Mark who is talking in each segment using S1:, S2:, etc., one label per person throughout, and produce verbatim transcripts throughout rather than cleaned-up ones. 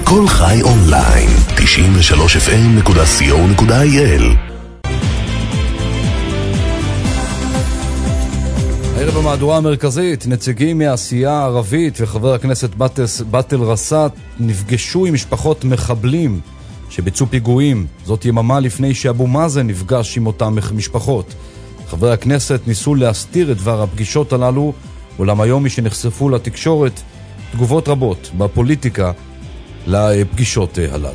S1: כל חי אונליין, תשעים ושלוש אף אם נקודה סי או נקודה איי אל.
S2: הערב במהדורה המרכזית, נציגים מהעשייה הערבית וחבר הכנסת באטל רסאט נפגשו עם משפחות מחבלים שביצעו פיגועים. זאת יממה לפני שאבו מאזן נפגש עם אותם משפחות. חברי הכנסת ניסו להסתיר את דבר הפגישות הללו, אולם היום מי שנחשפו לתקשורת תגובות רבות בפוליטיקה לפגישות הללו.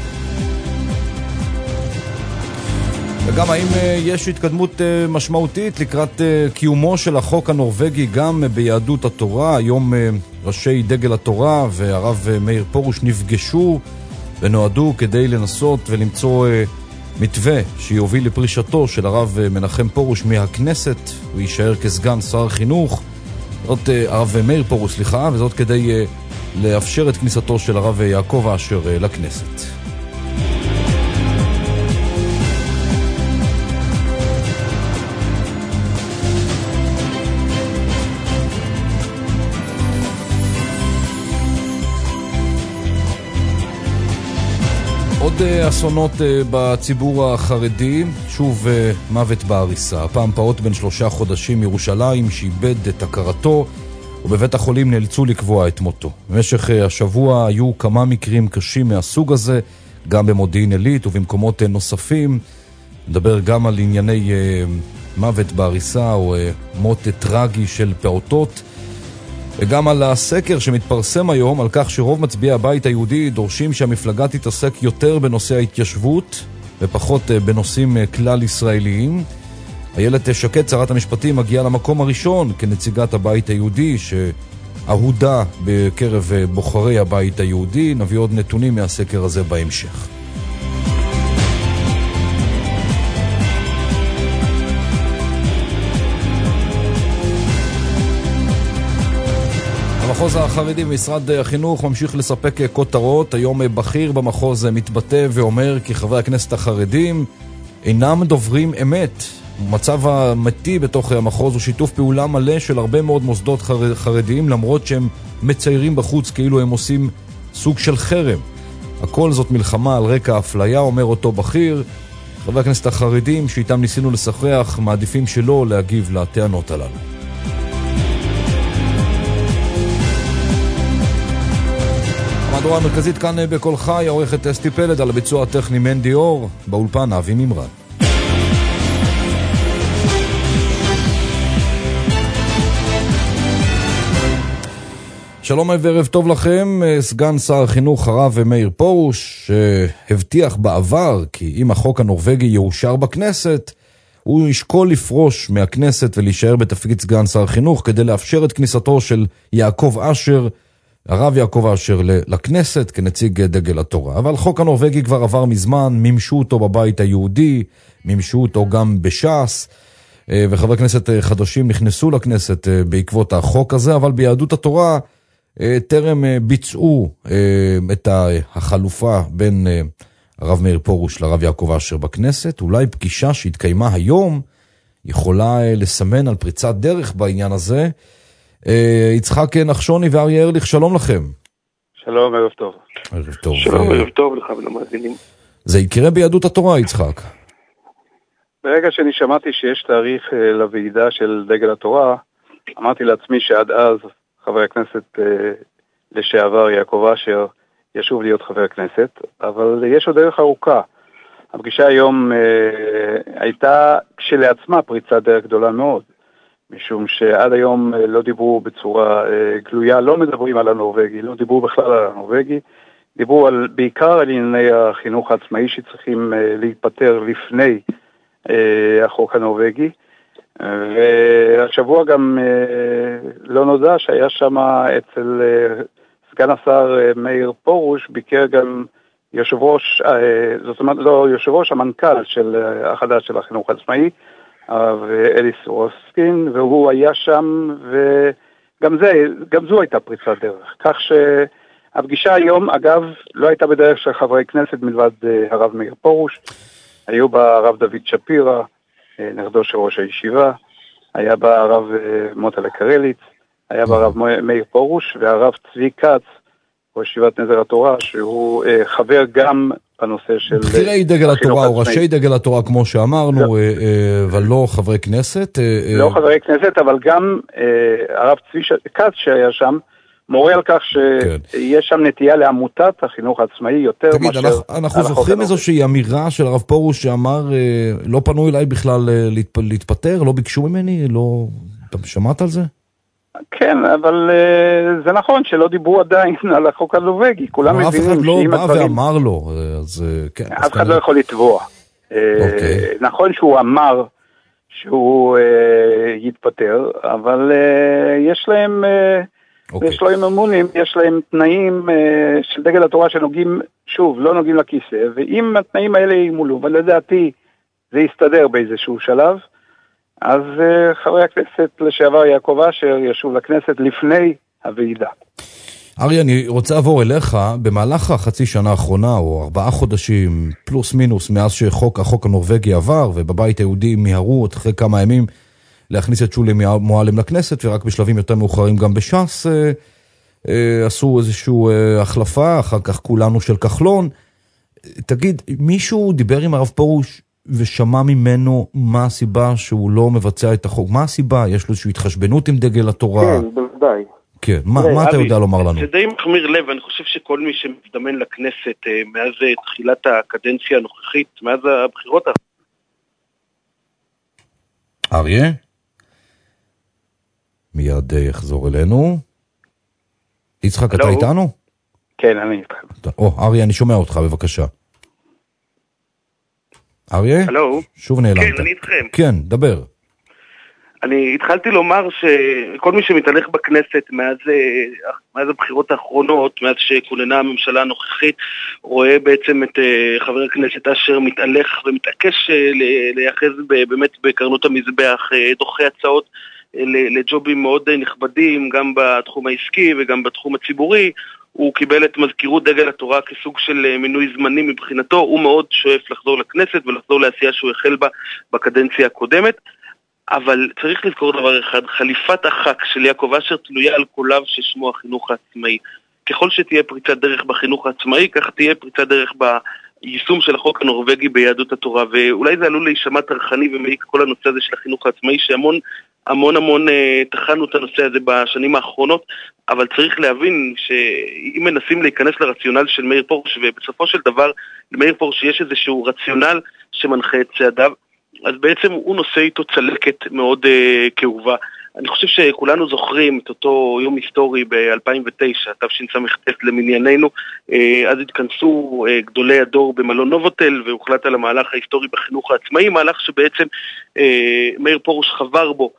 S2: וגם האם יש התקדמות משמעותית לקראת קיומו של החוק הנורווגי גם ביהדות התורה. היום ראשי דגל התורה והרב מאיר פרוש נפגשו ונועדו כדי לנסות ולמצוא מתווה שיוביל לפרישתו של הרב מנחם פרוש מהכנסת ויישאר כסגן שר החינוך. זאת הרב מאיר פרוש, סליחה, וזאת כדי לאפשר את כניסתו של הרב יעקב אשר לכנסת. עוד אסונות בציבור החרדי, שוב מוות בעריסה. הפעם פעוט בן שלושה חודשים מירושלים שאיבד את הכרתו ובבית החולים נאלצו לקבוע את מותו. במשך השבוע היו כמה מקרים קשים מהסוג הזה, גם במודיעין עילית ובמקומות נוספים. נדבר גם על ענייני מוות בעריסה או מות טרגי של פעוטות, וגם על הסקר שמתפרסם היום על כך שרוב מצביעי הבית היהודי דורשים שהמפלגה תתעסק יותר בנושא ההתיישבות ופחות בנושאים כלל ישראליים. איילת שקד, שרת המשפטים, מגיעה למקום הראשון כנציגת הבית היהודי שאהודה בקרב בוחרי הבית היהודי. נביא עוד נתונים מהסקר הזה בהמשך. המחוז החרדי במשרד החינוך ממשיך לספק כותרות. היום בכיר במחוז מתבטא ואומר כי חברי הכנסת החרדים אינם דוברים אמת. מצב המתי בתוך המחוז הוא שיתוף פעולה מלא של הרבה מאוד מוסדות חרדיים, למרות שהם מציירים בחוץ כאילו הם עושים סוג של חרם. הכל זאת מלחמה על רקע האפליה, אומר אותו בכיר. חברי הכנסת החרדים שאיתם ניסינו לשוחח מעדיפים שלא להגיב לטענות הללו. המהדורה המרכזית כאן בכל חי, עורכת אסתי פלד, על הביצוע הטכני מנדי אור, באולפן אבי ממרן. שלום וערב טוב לכם. סגן שר החינוך הרב מאיר פרוש הבטיח בעבר כי אם החוק הנורווגי יאושר בכנסת הוא ישקול לפרוש מהכנסת ולהישאר בתפקיד סגן שר החינוך כדי לאפשר את כניסתו של יעקב אשר, הרב יעקב אשר, לכנסת כנציג דגל התורה. אבל חוק הנורווגי כבר עבר מזמן, מימשו אותו בבית היהודי, מימשו אותו גם בש"ס, וחברי כנסת חדשים נכנסו לכנסת בעקבות החוק הזה, אבל ביהדות התורה טרם ביצעו את החלופה בין הרב מאיר פרוש לרב יעקב אשר בכנסת. אולי פגישה שהתקיימה היום יכולה לסמן על פריצת דרך בעניין הזה. יצחק נחשוני ואריה ארליך, שלום לכם.
S3: שלום, ערב טוב.
S2: ערב טוב.
S3: שלום, ערב טוב לך ולמאזינים.
S2: זה יקרה ביהדות התורה, יצחק?
S3: ברגע שאני שמעתי שיש תאריך לוועידה של דגל התורה, אמרתי לעצמי שעד אז חבר הכנסת לשעבר יעקב אשר ישוב להיות חבר הכנסת, אבל יש עוד דרך ארוכה. הפגישה היום הייתה כשלעצמה פריצת דרך גדולה מאוד, משום שעד היום לא דיברו בצורה גלויה, לא מדברים על הנורווגי, לא דיברו בכלל על הנורווגי, דיברו על, בעיקר על ענייני החינוך העצמאי שצריכים להיפטר לפני החוק הנורווגי, והשבוע גם לא נודע שהיה שם אצל סגן השר מאיר פרוש, ביקר גם יושב ראש, זאת אומרת לא יושב ראש, המנכ"ל של החדש של החינוך העצמאי, ואלי סורוסקין, והוא היה שם, וגם זה, גם זו הייתה פריצת דרך. כך שהפגישה היום, אגב, לא הייתה בדרך של חברי כנסת מלבד הרב מאיר פרוש, היו בה הרב דוד שפירא, נכדו של ראש הישיבה, היה בה הרב מוטלה קרליץ, היה בה הרב מאיר פרוש, והרב צבי כץ, או ישיבת נזר התורה, שהוא חבר גם בנושא של...
S2: בחירי דגל התורה או ראשי דגל התורה, כמו שאמרנו, אבל לא חברי כנסת.
S3: לא חברי כנסת, אבל גם הרב צבי כץ שהיה שם, מורה על כך שיש שם נטייה לעמותת החינוך העצמאי יותר
S2: תגיד, מאשר... תגיד, אנחנו זוכרים איזושהי אמירה של הרב פרוש שאמר, לא פנו אליי בכלל להתפטר, לא ביקשו ממני, לא... אתה שמעת על זה?
S3: כן, אבל uh, זה נכון שלא דיברו עדיין על החוק הנורווגי, כולם מבינים שאם הדברים...
S2: אף אחד לא בא ואמר לו, אז כן.
S3: אף אחד לא יכול לתבוע.
S2: אוקיי.
S3: נכון שהוא אמר שהוא uh, יתפטר, אבל uh, יש להם... Uh, אוקיי. יש להם אמונים, יש להם תנאים uh, של דגל התורה שנוגעים, שוב, לא נוגעים לכיסא, ואם התנאים האלה ימולאו, ולדעתי זה יסתדר באיזשהו שלב, אז uh, חברי הכנסת לשעבר יעקב אשר ישוב לכנסת לפני הוועידה.
S2: אריה, אני רוצה לעבור אליך, במהלך החצי שנה האחרונה, או ארבעה חודשים, פלוס מינוס, מאז שחוק החוק הנורווגי עבר, ובבית היהודי מיהרו אחרי כמה ימים להכניס את שולי מועלם לכנסת, ורק בשלבים יותר מאוחרים גם בש"ס אה, אה, עשו איזושהי אה, החלפה, אחר כך כולנו של כחלון. תגיד, מישהו דיבר עם הרב פרוש ושמע ממנו מה הסיבה שהוא לא מבצע את החוק? מה הסיבה? יש לו איזושהי התחשבנות עם דגל התורה?
S4: כן, בוודאי.
S2: כן, מה, מה אתה יודע לומר לנו?
S4: זה די מחמיר לב, אני חושב שכל מי שמזדמן לכנסת מאז תחילת הקדנציה הנוכחית, מאז הבחירות...
S2: אריה? מיד יחזור אלינו. יצחק, אתה איתנו?
S3: כן, אני איתכם.
S2: או, אריה, אני שומע אותך, בבקשה. אריה?
S4: הלו?
S2: שוב נעלמת.
S4: כן, אני איתכם.
S2: כן, דבר.
S4: אני התחלתי לומר שכל מי שמתהלך בכנסת מאז, מאז הבחירות האחרונות, מאז שכוננה הממשלה הנוכחית, רואה בעצם את חבר הכנסת אשר מתהלך ומתעקש לייחז באמת בקרנות המזבח, דוחה הצעות לג'ובים מאוד נכבדים, גם בתחום העסקי וגם בתחום הציבורי. הוא קיבל את מזכירות דגל התורה כסוג של מינוי זמני מבחינתו, הוא מאוד שואף לחזור לכנסת ולחזור לעשייה שהוא החל בה בקדנציה הקודמת, אבל צריך לזכור דבר אחד, חליפת החק של יעקב אשר תלויה על קוליו ששמו החינוך העצמאי. ככל שתהיה פריצת דרך בחינוך העצמאי, כך תהיה פריצת דרך ביישום של החוק הנורווגי ביהדות התורה, ואולי זה עלול להישמע טרחני ומעיק כל הנושא הזה של החינוך העצמאי, שהמון המון המון תחנו את הנושא הזה בשנים האחרונות, אבל צריך להבין שאם מנסים להיכנס לרציונל של מאיר פרוש, ובסופו של דבר למאיר פרוש יש איזשהו רציונל שמנחה את צעדיו, אז בעצם הוא נושא איתו צלקת מאוד uh, כאובה. אני חושב שכולנו זוכרים את אותו יום היסטורי ב-אלפיים ותשע, תשס"ט למנייננו, uh, אז התכנסו uh, גדולי הדור במלון נובוטל, והוחלט על המהלך ההיסטורי בחינוך העצמאי, מהלך שבעצם uh, מאיר פרוש חבר בו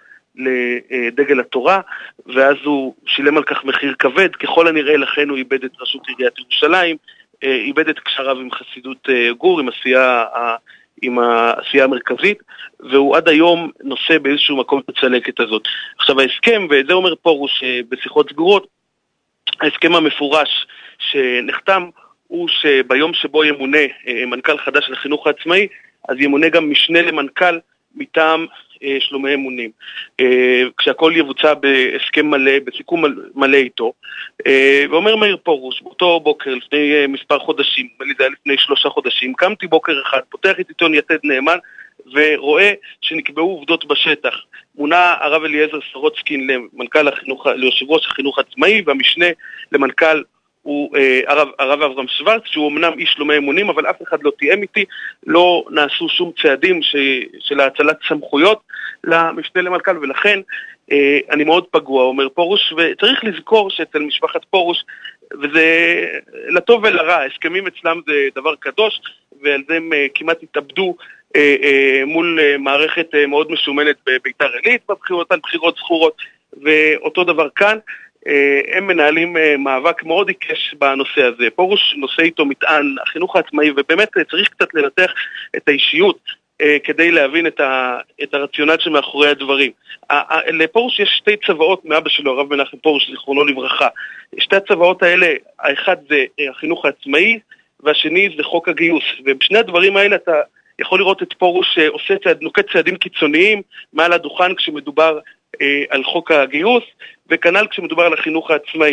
S4: לדגל התורה, ואז הוא שילם על כך מחיר כבד, ככל הנראה לכן הוא איבד את ראשות עיריית ירושלים, איבד את קשריו עם חסידות גור, עם עשייה, עם העשייה המרכזית, והוא עד היום נושא באיזשהו מקום את הצלקת הזאת. עכשיו ההסכם, וזה אומר פרוש בשיחות סגורות, ההסכם המפורש שנחתם הוא שביום שבו ימונה מנכ"ל חדש לחינוך העצמאי, אז ימונה גם משנה למנכ"ל מטעם שלומי אמונים, כשהכל יבוצע בהסכם מלא, בסיכום מלא איתו. ואומר מאיר פרוש, באותו בוקר לפני מספר חודשים, זה היה לפני שלושה חודשים, קמתי בוקר אחד, פותח את עיתון יתד נאמן ורואה שנקבעו עובדות בשטח. מונה הרב אליעזר סורוצקין למנכ"ל החינוך, ליושב ראש החינוך העצמאי, והמשנה למנכ"ל הוא הרב, הרב אברהם שוורץ, שהוא אמנם איש שלומי אמונים, אבל אף אחד לא תיאם איתי, לא נעשו שום צעדים ש, של הצלת סמכויות למשנה למנכ"ל, ולכן אה, אני מאוד פגוע, אומר פרוש, וצריך לזכור שאצל משפחת פרוש, וזה לטוב ולרע, הסכמים אצלם זה דבר קדוש, ועל זה הם אה, כמעט התאבדו אה, אה, מול אה, מערכת אה, מאוד משומנת בביתר עילית, בבחירות על בחירות זכורות, ואותו דבר כאן, הם מנהלים מאבק מאוד עיקש בנושא הזה. פרוש נושא איתו מטען החינוך העצמאי, ובאמת צריך קצת לנתח את האישיות כדי להבין את, ה, את הרציונל שמאחורי הדברים. לפרוש יש שתי צבאות מאבא שלו, הרב מנחם פרוש, זיכרונו לברכה. שתי הצבאות האלה, האחד זה החינוך העצמאי, והשני זה חוק הגיוס. ובשני הדברים האלה אתה יכול לראות את פרוש עושה צעד, נוקט צעדים קיצוניים מעל הדוכן כשמדובר על חוק הגיוס, וכנ"ל כשמדובר על החינוך העצמאי.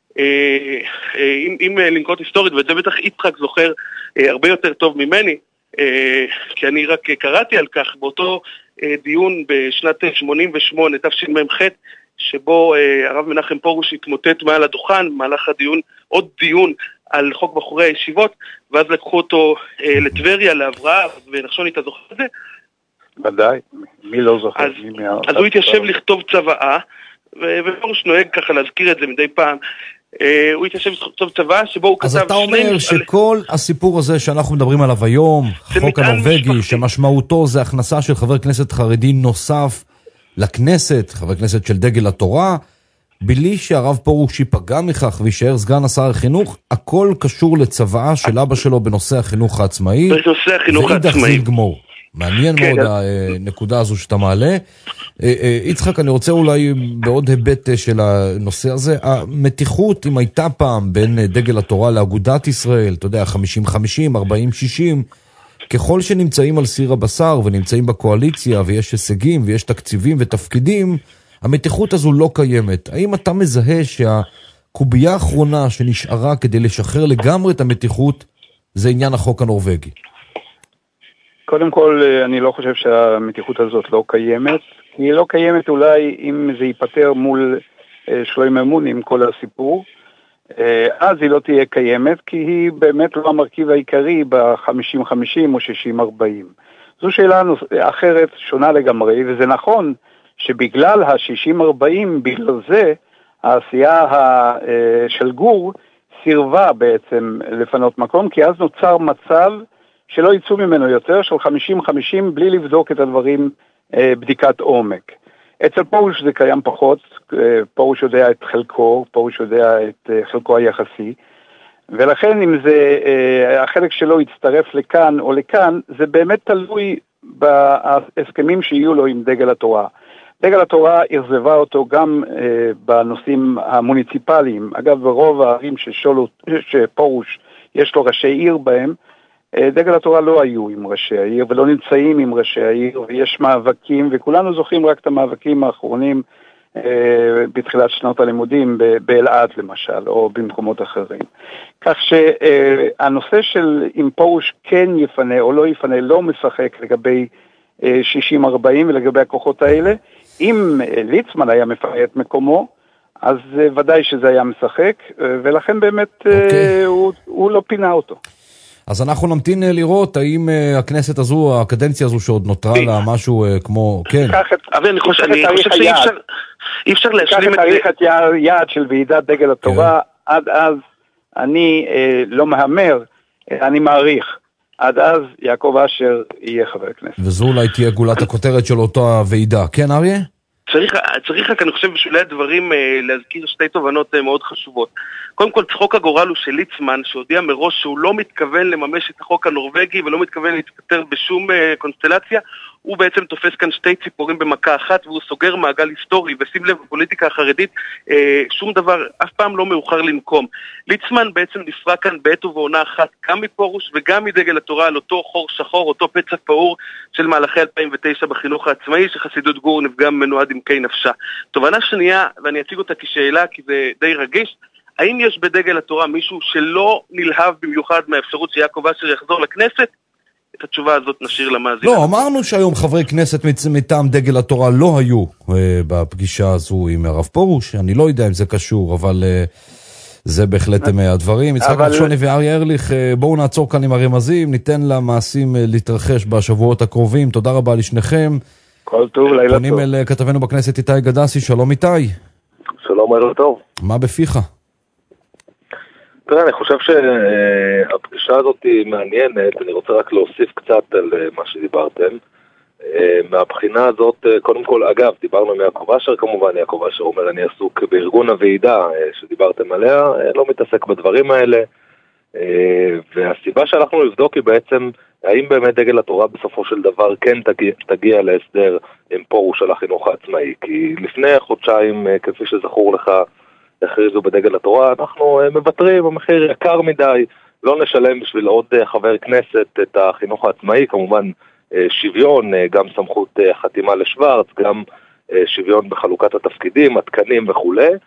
S4: אם, אם לנקוט היסטורית, ואת זה בטח יצחק זוכר הרבה יותר טוב ממני, כי אני רק קראתי על כך, באותו דיון בשנת שמונים ושמונה, תשמ"ח, שבו הרב מנחם פרוש התמוטט מעל הדוכן, במהלך הדיון, עוד דיון על חוק בחורי הישיבות, ואז לקחו אותו לטבריה, להבראה, ונחשון איתה זוכר את זה.
S3: ודאי, מי לא זוכר?
S4: אז, אז הוא התיישב לכתוב צוואה, ופרוש נוהג ככה להזכיר את זה מדי פעם, הוא התיישב לכתוב צוואה שבו הוא כתב...
S2: אז אתה אומר שכל הסיפור הזה שאנחנו מדברים עליו היום, חוק הנורווגי, שמשמעותו זה הכנסה של חבר כנסת חרדי נוסף לכנסת, חבר כנסת של דגל התורה, בלי שהרב פרוש ייפגע מכך וישאר סגן השר החינוך, הכל קשור לצוואה של אבא שלו בנושא החינוך העצמאי.
S4: בנושא החינוך העצמאי.
S2: זה גמור. מעניין כן. מאוד הנקודה הזו שאתה מעלה. יצחק, אני רוצה אולי בעוד היבט של הנושא הזה, המתיחות אם הייתה פעם בין דגל התורה לאגודת ישראל, אתה יודע, חמישים חמישים, ארבעים שישים, ככל שנמצאים על סיר הבשר ונמצאים בקואליציה ויש הישגים ויש תקציבים ותפקידים, המתיחות הזו לא קיימת. האם אתה מזהה שהקובייה האחרונה שנשארה כדי לשחרר לגמרי את המתיחות זה עניין החוק הנורווגי?
S3: קודם כל, אני לא חושב שהמתיחות הזאת לא קיימת. היא לא קיימת אולי אם זה ייפטר מול שלוים אמונים, כל הסיפור. אז היא לא תהיה קיימת, כי היא באמת לא המרכיב העיקרי ב-חמישים חמישים או שישים ארבעים. זו שאלה אחרת, שונה לגמרי, וזה נכון שבגלל ה-שישים ארבעים, בגלל זה, העשייה של גור סירבה בעצם לפנות מקום, כי אז נוצר מצב שלא יצאו ממנו יותר, של חמישים חמישים, בלי לבדוק את הדברים בדיקת עומק. אצל פרוש זה קיים פחות, פרוש יודע את חלקו, פרוש יודע את חלקו היחסי, ולכן אם זה, החלק שלו יצטרף לכאן או לכאן, זה באמת תלוי בהסכמים שיהיו לו עם דגל התורה. דגל התורה הרזבה אותו גם בנושאים המוניציפליים. אגב, ברוב הערים שפרוש יש לו ראשי עיר בהם, דגל התורה לא היו עם ראשי העיר ולא נמצאים עם ראשי העיר, ויש מאבקים, וכולנו זוכרים רק את המאבקים האחרונים אה, בתחילת שנות הלימודים באלעד למשל, או במקומות אחרים. כך שהנושא אה, של אם פרוש כן יפנה או לא יפנה לא משחק לגבי אה, שישים ארבעים ולגבי הכוחות האלה. אם אה, ליצמן היה מפנה את מקומו, אז אה, ודאי שזה היה משחק, אה, ולכן באמת אה, okay. הוא, הוא לא פינה אותו.
S2: אז אנחנו נמתין לראות האם הכנסת הזו, הקדנציה הזו שעוד נותרה לה משהו כמו, כן.
S4: אבל אני חושב שאי אפשר להשלים את
S3: תאריך את יעד של ועידת דגל התורה, עד אז אני לא מהמר, אני מעריך. עד אז יעקב אשר יהיה חבר כנסת.
S2: וזו אולי תהיה גולת הכותרת של אותה ועידה. כן, אריה?
S4: צריך, צריך רק, אני חושב, בשולי הדברים להזכיר שתי תובנות מאוד חשובות. קודם כל, צחוק הגורל הוא של ליצמן, שהודיע מראש שהוא לא מתכוון לממש את החוק הנורווגי ולא מתכוון להתפטר בשום קונסטלציה. הוא בעצם תופס כאן שתי ציפורים במכה אחת, והוא סוגר מעגל היסטורי, ושים לב, בפוליטיקה החרדית, אה, שום דבר, אף פעם לא מאוחר לנקום. ליצמן בעצם נפרע כאן בעת ובעונה אחת, גם מפורוש וגם מדגל התורה, על אותו חור שחור, אותו פצע פעור של מהלכי אלפיים ותשע בחינוך העצמאי, שחסידות גור נפגע ממנו עד עמקי נפשה. תובנה שנייה, ואני אציג אותה כשאלה, כי זה די רגיש, האם יש בדגל התורה מישהו שלא נלהב במיוחד מהאפשרות שיעקב אשר יחזור לכנסת? את התשובה הזאת נשאיר למאזינים.
S2: לא, אמרנו שהיום חברי כנסת מטעם דגל התורה לא היו אה, בפגישה הזו עם הרב פרוש. אני לא יודע אם זה קשור, אבל אה, זה בהחלט מהדברים. יצחק אבל... נחשוני ואריה ארליך, אה, בואו נעצור כאן עם הרמזים, ניתן למעשים אה, להתרחש בשבועות הקרובים. תודה רבה לשניכם.
S3: כל טוב, לילה טוב.
S2: פונים אל כתבנו בכנסת איתי גדסי. שלום איתי.
S5: שלום, לילה טוב.
S2: מה בפיך?
S5: תראה, אני חושב שהפגישה הזאת היא מעניינת, אני רוצה רק להוסיף קצת על מה שדיברתם. מהבחינה הזאת, קודם כל, אגב, דיברנו עם יעקב אשר כמובן, יעקב אשר אומר, אני עסוק בארגון הוועידה שדיברתם עליה, לא מתעסק בדברים האלה, והסיבה שאנחנו לבדוק היא בעצם, האם באמת דגל התורה בסופו של דבר כן תגיע, תגיע להסדר עם פרוש על החינוך העצמאי, כי לפני חודשיים, כפי שזכור לך, הכריזו בדגל התורה, אנחנו מבטרים, המחיר יקר מדי, לא נשלם בשביל עוד חבר כנסת את החינוך העצמאי, כמובן שוויון, גם סמכות חתימה לשוורץ, גם שוויון בחלוקת התפקידים, התקנים וכו'.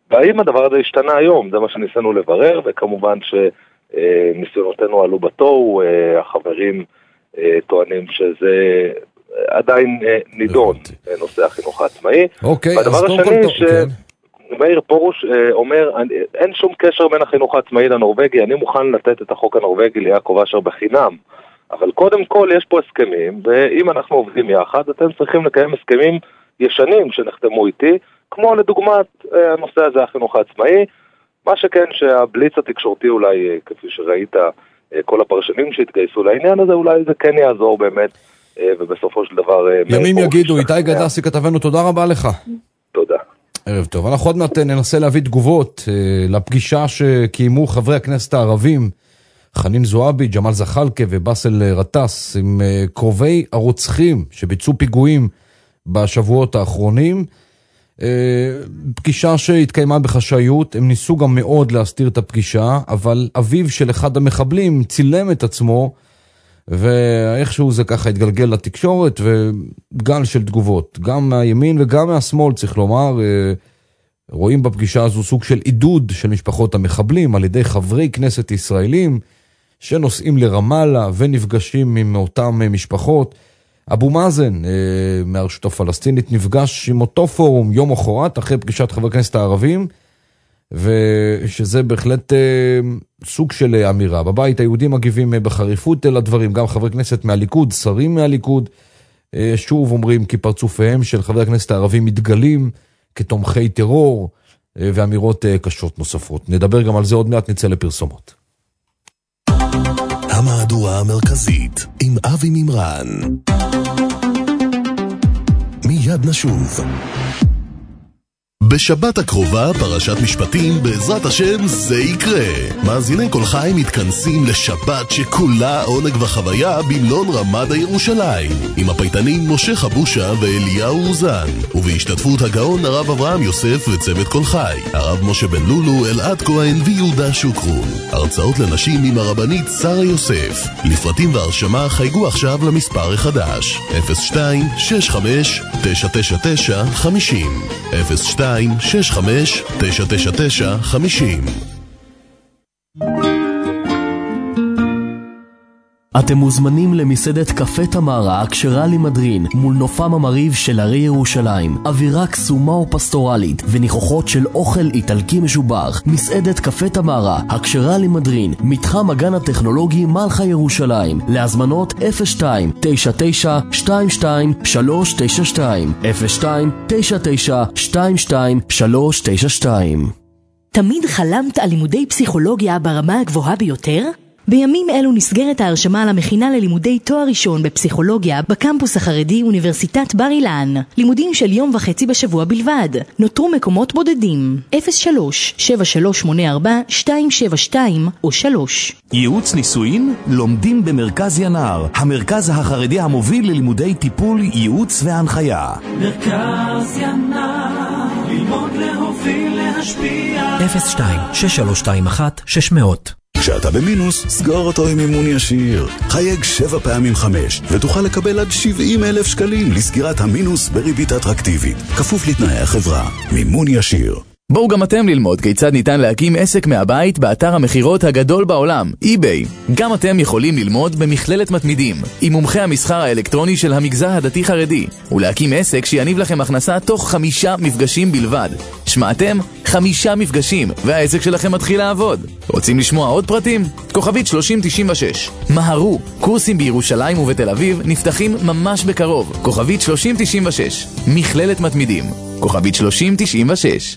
S5: והאם הדבר הזה השתנה היום? זה מה שניסינו לברר, וכמובן שניסיונותינו עלו בתוהו, החברים טוענים שזה עדיין נידון, נושא החינוך העצמאי.
S2: אוקיי,
S5: והדבר השני ש... מאיר פרוש אומר, אין שום קשר בין החינוך העצמאי לנורווגי, אני מוכן לתת את החוק הנורווגי ליעקב אשר בחינם, אבל קודם כל יש פה הסכמים, ואם אנחנו עובדים יחד, אתם צריכים לקיים הסכמים ישנים שנחתמו איתי, כמו לדוגמת הנושא הזה, החינוך העצמאי, מה שכן שהבליץ התקשורתי אולי, כפי שראית, כל הפרשנים שהתגייסו לעניין הזה, אולי זה כן יעזור באמת, ובסופו של דבר...
S2: ימים יגידו, איתי גדסי כתבנו, תודה רבה לך.
S5: תודה.
S2: ערב טוב. אנחנו עוד מעט ננסה להביא תגובות לפגישה שקיימו חברי הכנסת הערבים, חנין זועבי, ג'מאל זחאלקה ובאסל רטס, עם קרובי הרוצחים שביצעו פיגועים בשבועות האחרונים. פגישה שהתקיימה בחשאיות, הם ניסו גם מאוד להסתיר את הפגישה, אבל אביו של אחד המחבלים צילם את עצמו, ואיכשהו זה ככה התגלגל לתקשורת, וגל של תגובות, גם מהימין וגם מהשמאל, צריך לומר, רואים בפגישה הזו סוג של עידוד של משפחות המחבלים, על ידי חברי כנסת ישראלים, שנוסעים לרמאללה ונפגשים עם אותם משפחות. אבו מאזן מהרשות הפלסטינית נפגש עם אותו פורום יום אחרת, אחרי פגישת חברי כנסת הערבים, ושזה בהחלט סוג של אמירה. בבית היהודים מגיבים בחריפות אל הדברים, גם חברי כנסת מהליכוד, שרים מהליכוד, שוב אומרים כי פרצופיהם של חברי הכנסת הערבים מתגלים כתומכי טרור, ואמירות קשות נוספות. נדבר גם על זה עוד מעט, נצא לפרסומות.
S1: המהדורה המרכזית עם אבי מימרן. מיד נשוב. בשבת הקרובה פרשת משפטים, בעזרת השם זה יקרה. מאזיני כל חי מתכנסים לשבת שכולה עונג וחוויה במלון רמדה ירושלים, עם הפייטנים משה חבושה ואליהו אוזן, ובהשתתפות הגאון הרב אברהם יוסף וצוות כל חי, הרב משה בן לולו, אלעד כהן ויהודה שוקרון. הרצאות לנשים עם הרבנית שרה יוסף. לפרטים והרשמה חייגו עכשיו למספר החדש אפס שתיים שש חמש תשע תשע תשע חמש אפס אפס שתיים שש חמש תשע תשע תשע חמש.
S6: אתם מוזמנים למסעדת קפה תמרה הכשרה למדרין מול נופם המריב של הרי ירושלים, אווירה קסומה ופסטורלית וניחוחות של אוכל איטלקי משובח. מסעדת קפה תמרה הכשרה למדרין, מתחם הגן הטכנולוגי מלכה ירושלים. להזמנות אפס שתיים תשע תשע שתיים שתיים שלוש תשע שתיים אפס שתיים תשע תשע שתיים שתיים שלוש תשע שתיים.
S7: תמיד חלמת על לימודי פסיכולוגיה ברמה הגבוהה ביותר? בימים אלו נסגרת ההרשמה למכינה ללימודי תואר ראשון בפסיכולוגיה בקמפוס החרדי אוניברסיטת בר אילן. לימודים של יום וחצי בשבוע בלבד. נותרו מקומות בודדים. אפס שלוש שבע שלוש שמונה ארבע שתיים שבע שתיים או שלוש.
S8: ייעוץ נישואין לומדים במרכז ינער, המרכז החרדי המוביל ללימודי טיפול, ייעוץ והנחיה.
S9: מרכז ינער, ללמוד להוביל להשפיע.
S10: אפס שתיים שש שלוש שתיים אחת שש מאות.
S1: כשאתה במינוס, סגור אותו עם מימון ישיר. חייג שבע פעמים חמש, ותוכל לקבל עד שבעים אלף שקלים לסגירת המינוס בריבית אטרקטיבית. כפוף לתנאי החברה. מימון ישיר.
S11: בואו גם אתם ללמוד כיצד ניתן להקים עסק מהבית באתר המחירות הגדול בעולם, eBay. גם אתם יכולים ללמוד במכללת מתמידים, עם מומחי המסחר האלקטרוני של המגזר הדתי חרדי, ולהקים עסק שיניב לכם הכנסה תוך חמישה מפגשים בלבד. שמעתם? חמישה מפגשים, והעסק שלכם מתחיל לעבוד. רוצים לשמוע עוד פרטים? כוכבית שלושים תשעים ושש. מהרו, קורסים בירושלים ובתל אביב נפתחים ממש בקרוב. כוכבית שלושים תשעים ושש. מכללת מתמידים. כוכבית שלושים תשעים ושש.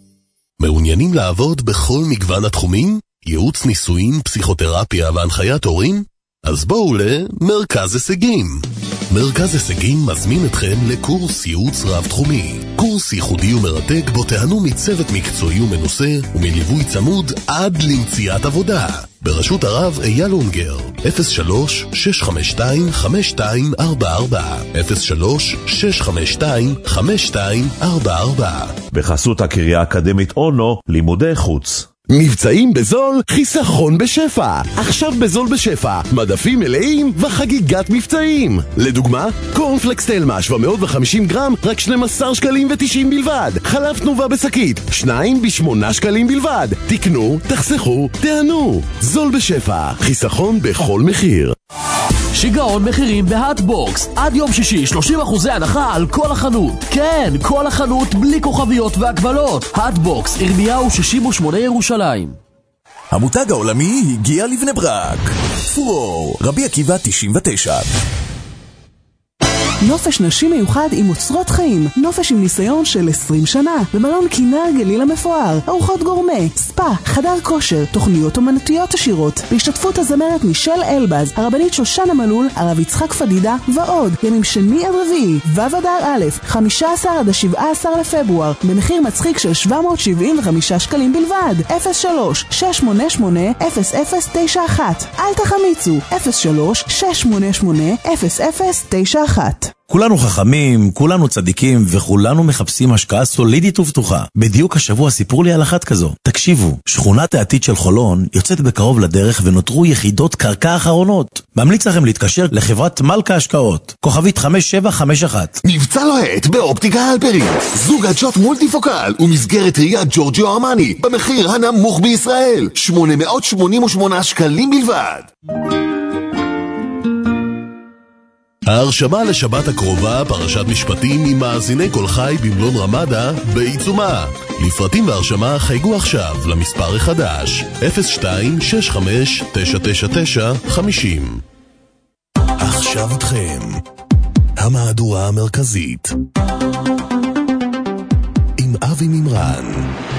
S1: מעוניינים לעבוד בכל מגוון התחומים? ייעוץ נישואין, פסיכותרפיה והנחיית הורים? אז בואו למרכז הישגים. מרכז הישגים מזמין אתכם לקורס ייעוץ רב-תחומי. קורס ייחודי ומרתק בו תיהנו מצוות מקצועי ומנוסה ומליווי צמוד עד למציאת עבודה. בראשות הרב אייל אונגר. אפס שלוש שש חמש שתיים חמש שתיים ארבע ארבע אפס שלוש שש חמש שתיים חמש שתיים ארבע ארבע.
S12: בחסות הקריה האקדמית אונו, לימודי חוץ.
S1: מבצעים בזול, חיסכון בשפע. עכשיו בזול בשפע, מדפים מלאים וחגיגת מבצעים. לדוגמה, קורנפלקס תלמה שבע מאות וחמישים גרם, רק שנים עשר שקלים ותשעים בלבד. חלב תנובה בשקית, שניים בשמונה שקלים בלבד. תקנו, תחסכו, תענו. זול בשפע, חיסכון בכל מחיר.
S6: שיגעון מחירים בהאטבוקס. עד יום שישי שלושים אחוזי הנחה על כל החנות. כן, כל החנות בלי כוכביות והגבלות. האטבוקס, ירמיהו שישים ושמונה ירושלים.
S8: המותג העולמי הגיע לבני ברק. פורור, רבי עקיבא תשעים ותשע.
S12: נופש נשי מיוחד עם אוצרות חיים. נופש עם ניסיון של עשרים שנה. במלון כינר גליל המפואר. ארוחות גורמה, ספה, חדר כושר, תוכניות אומנותיות עשירות. בהשתתפות הזמרת מישל אלבז, הרבנית שושנה מלול, הרב יצחק פדידה ועוד. ימים שני עד רביעי, ו' אדר א', חמישה עשר עד שבעה עשר לפברואר, במחיר מצחיק של שבע מאות שבעים וחמישה שקלים בלבד. אפס שלוש שש שמונה שמונה אפס אפס תשע אחת. אל תחמיצו. אפס שלוש שש שמונה שמונה אפס אפס תשע אחת.
S13: כולנו חכמים, כולנו צדיקים, וכולנו מחפשים השקעה סולידית ובטוחה. בדיוק השבוע סיפרו לי על אחת כזו. תקשיבו, שכונת העתיד של חולון יוצאת בקרוב לדרך ונותרו יחידות קרקע אחרונות. ממליץ לכם להתקשר לחברת מלכה השקעות. כוכבית חמש שבע חמש אחת.
S1: מבצע לוהט באופטיקה הלפרין. זוג עדשות מולטיפוקל ומסגרת ראיית ג'ורג'יו ארמני במחיר הנמוך בישראל. שמונה מאות שמונים ושמונה שקלים בלבד. ההרשמה לשבת הקרובה, פרשת משפטים עם מאזיני כל חי במלון רמדה בעיצומה. לפרטים והרשמה חייגו עכשיו למספר החדש אפס שתיים שש חמש תשע תשע תשע חמישים. עכשיו אתכם המהדורה המרכזית עם אבי ממרן.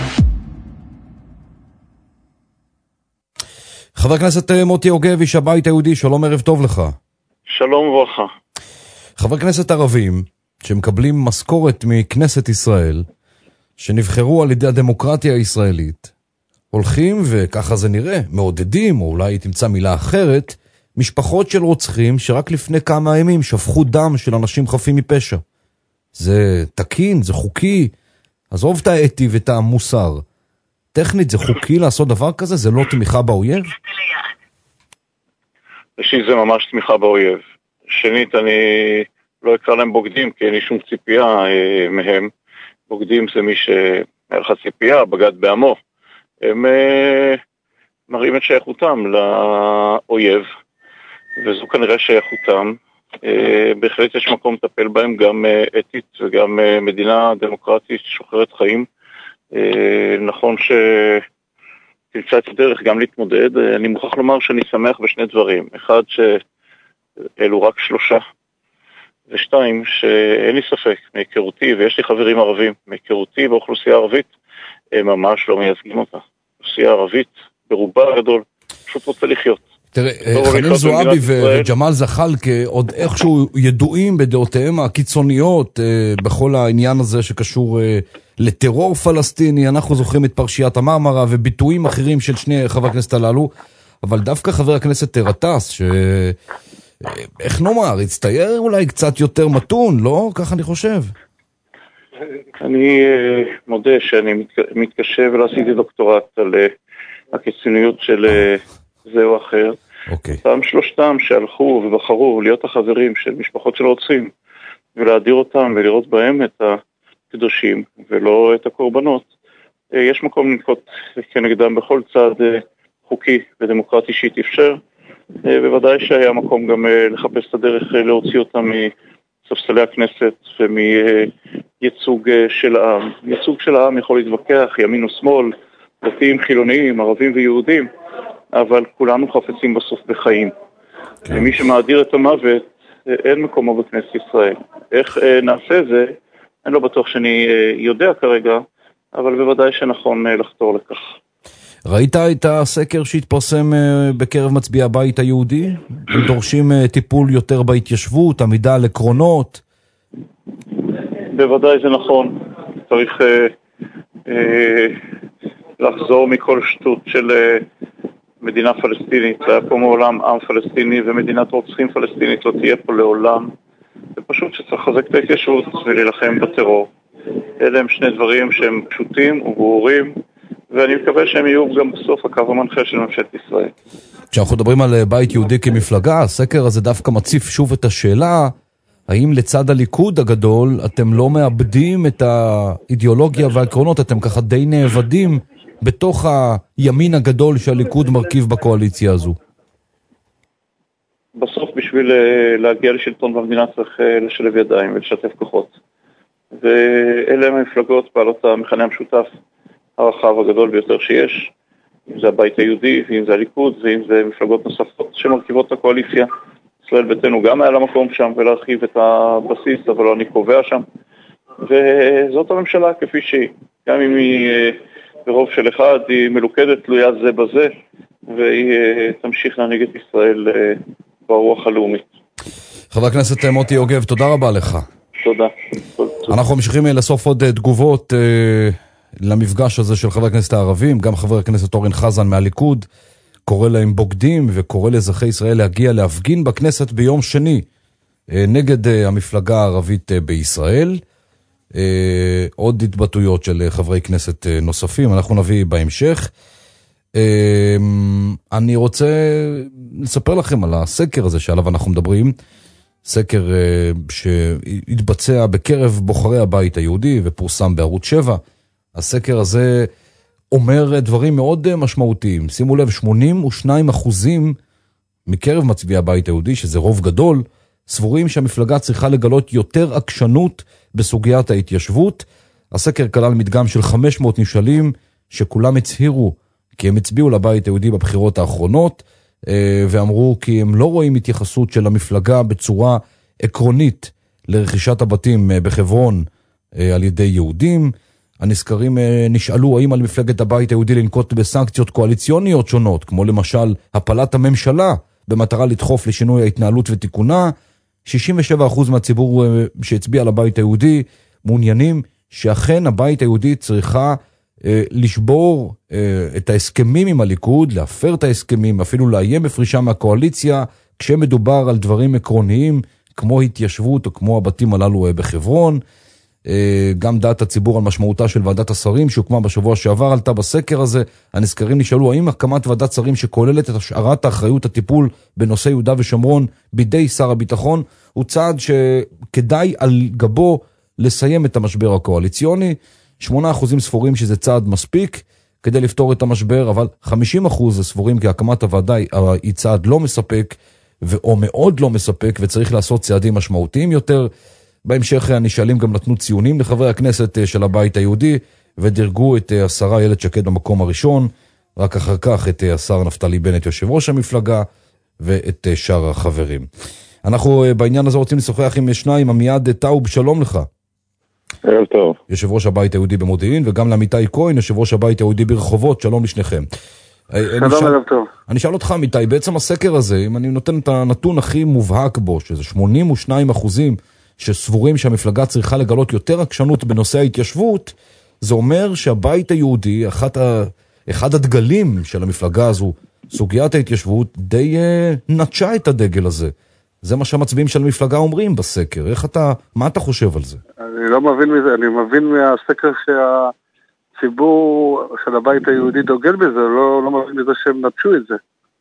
S2: חבר הכנסת מוטי יוגב, איש הבית היהודי, שלום, ערב טוב לך.
S14: שלום וברכה.
S2: חברי כנסת ערבים שמקבלים משכורת מכנסת ישראל, שנבחרו על ידי הדמוקרטיה הישראלית, הולכים, וככה זה נראה, מעודדים, או אולי תמצא מילה אחרת, משפחות של רוצחים שרק לפני כמה ימים שפכו דם של אנשים חפים מפשע. זה תקין, זה חוקי, עזוב את האתי ואת המוסר. טכנית זה חוקי לעשות דבר כזה? זה לא תמיכה באויב?
S14: ראשית, זה ממש תמיכה באויב. שנית, אני לא אקרא להם בוגדים, כי אין לי שום ציפייה אה, מהם. בוגדים זה מי שאין לך ציפייה, בגד בעמו. הם אה, מראים את שייכותם לאויב, וזו כנראה שייכותם. אה, בהחלט יש מקום לטפל בהם גם אה, אתית וגם אה, מדינה דמוקרטית שוחרת חיים. אה, נכון ש... תמצא את הדרך גם להתמודד. אני מוכרח לומר שאני שמח בשני דברים. אחד, שאלו רק שלושה. ושתיים, שאין לי ספק, מהיכרותי, ויש לי חברים ערבים, מהיכרותי באוכלוסייה הערבית, הם ממש לא מייצגים אותה. אוכלוסייה ערבית, ברובה הגדול, פשוט רוצה לחיות.
S2: תראה, חנין זועבי וג'מאל זחאלקה עוד איכשהו ידועים בדעותיהם הקיצוניות בכל העניין הזה שקשור לטרור פלסטיני. אנחנו זוכרים את פרשיית המרמרה וביטויים אחרים של שני חברי הכנסת הללו, אבל דווקא חבר הכנסת רטס, ש... איך נאמר, הצטייר אולי קצת יותר מתון, לא? כך אני חושב.
S14: אני מודה שאני מתקשה ולא עשיתי דוקטורט על הקיצוניות של זה או אחר.
S2: אוקיי.
S14: פעם שלושתם שהלכו ובחרו להיות החברים של משפחות של רוצחים, ולהדיר אותם ולראות בהם את הקדושים ולא את הקורבנות. יש מקום לנקוט כנגדם בכל צעד חוקי ודמוקרטי שהתאפשר. בוודאי שהיה מקום גם לחפש את הדרך להוציא אותם מספסלי הכנסת ומייצוג של העם. ייצוג של העם יכול להתווכח, ימין ושמאל, דתיים, חילוניים, ערבים ויהודים, אבל כולנו חפצים בסוף בחיים. כן. ומי שמאדיר את המוות, אין מקומו בכנסת ישראל. איך נעשה זה? אני לא בטוח שאני יודע כרגע, אבל בוודאי שנכון לחתור לכך.
S2: ראית את הסקר שהתפרסם בקרב מצביעי הבית היהודי? הם דורשים טיפול יותר בהתיישבות, עמידה על עקרונות?
S14: בוודאי זה נכון. צריך אה, אה, לחזור מכל שטות של אה, מדינה פלסטינית. היה פה מעולם עם פלסטיני ומדינת רוצחים פלסטינית לא תהיה פה לעולם. זה פשוט שצריך לחזק את ההתיישבות ולהילחם בטרור. אלה הם שני דברים שהם פשוטים וברורים, ואני מקווה שהם יהיו גם בסוף הקו המנחה של ממשלת ישראל.
S2: כשאנחנו מדברים על בית יהודי כמפלגה, הסקר הזה דווקא מציף שוב את השאלה, האם לצד הליכוד הגדול אתם לא מאבדים את האידיאולוגיה והעקרונות, אתם ככה די נאבדים בתוך הימין הגדול שהליכוד מרכיב בקואליציה הזו?
S14: בסוף בשביל להגיע לשלטון במדינה צריך לשלב ידיים ולשתף כוחות. ואלה הם המפלגות בעלות המכנה המשותף הרחב הגדול ביותר שיש. אם זה הבית היהודי, ואם זה הליכוד, ואם זה מפלגות נוספות שמרכיבות את הקואליציה. ישראל ביתנו גם היה למקום שם ולהרחיב את הבסיס, אבל לא אני קובע שם. וזאת הממשלה כפי שהיא. גם אם היא ברוב של אחד, היא מלוכדת, תלויה זה בזה, והיא תמשיך להנהיג את ישראל ברוח הלאומית.
S2: חבר הכנסת מוטי יוגב, תודה רבה לך.
S14: תודה.
S2: אנחנו ממשיכים לסוף עוד תגובות למפגש הזה של חבר הכנסת הערבים, גם חבר הכנסת אורן חזן מהליכוד, קורא להם בוגדים וקורא לאזרחי ישראל להגיע להפגין בכנסת ביום שני נגד המפלגה הערבית בישראל. עוד התבטאויות של חברי כנסת נוספים, אנחנו נביא בהמשך. אני רוצה לספר לכם על הסקר הזה שעליו אנחנו מדברים, סקר שהתבצע בקרב בוחרי הבית היהודי ופורסם בערוץ שבע. הסקר הזה אומר דברים מאוד משמעותיים. שימו לב, שמונים ושניים אחוזים מקרב מצביעי הבית היהודי, שזה רוב גדול, סבורים שהמפלגה צריכה לגלות יותר עקשנות בסוגיית ההתיישבות. הסקר כלל מדגם של חמש מאות נשאלים שכולם הצהירו כי הם הצביעו לבית היהודי בבחירות האחרונות, ואמרו כי הם לא רואים התייחסות של המפלגה בצורה עקרונית לרכישת הבתים בחברון על ידי יהודים. הנזכרים נשאלו האם על מפלגת הבית היהודי לנקוט בסנקציות קואליציוניות שונות, כמו למשל הפלת הממשלה במטרה לדחוף לשינוי ההתנהלות ותיקונה. שישים ושבעה אחוז מהציבור שהצביע לבית היהודי מעוניינים שאכן הבית היהודי צריכה אה, לשבור אה, את ההסכמים עם הליכוד, להפר את ההסכמים, אפילו לאיים בפרישה מהקואליציה, כשמדובר על דברים עקרוניים כמו התיישבות או כמו הבתים הללו אה, בחברון. אה, גם דעת הציבור על משמעותה של ועדת השרים שהוקמה בשבוע שעבר עלתה בסקר הזה. הנזכרים נשאלו האם הקמת ועדת שרים שכוללת את השארת האחריות הטיפול בנושא יהודה ושומרון בידי שר הביטחון הוא צעד שכדאי על גבו לסיים את המשבר הקואליציוני. שמונה אחוזים ספורים שזה צעד מספיק כדי לפתור את המשבר, אבל חמישים אחוז ספורים כי הקמת הוועדה היא צעד לא מספק או מאוד לא מספק וצריך לעשות צעדים משמעותיים יותר. בהמשך הנשאלים גם נתנו ציונים לחברי הכנסת של הבית היהודי ודירגו את השרה ילד שקד במקום הראשון, רק אחר כך את השר נפתלי בנט יושב ראש המפלגה ואת שאר החברים. אנחנו בעניין הזה רוצים לשוחח עם שניים, עמיעד טאוב, שלום לך.
S15: ערב טוב.
S2: יושב ראש הבית היהודי במודיעין, וגם לעמיתי כהן, יושב ראש הבית היהודי ברחובות, שלום לשניכם.
S3: שלום, ערב טוב.
S2: אני שאל אותך עמיתי, בעצם הסקר הזה, אם אני נותן את הנתון הכי מובהק בו, שזה שמונים ושניים אחוזים שסבורים שהמפלגה צריכה לגלות יותר עקשנות בנושא ההתיישבות, זה אומר שהבית היהודי, אחת ה... אחד הדגלים של המפלגה הזו, סוגיית ההתיישבות, די נטשה את הדגל הזה. זה מה שהמצביעים של המפלגה אומרים בסקר. איך אתה, מה אתה חושב על זה?
S3: אני לא מבין מזה, אני מבין מהסקר שהציבור של הבית היהודי דוגל בזה, לא, לא מבין מזה שהם נטשו את זה.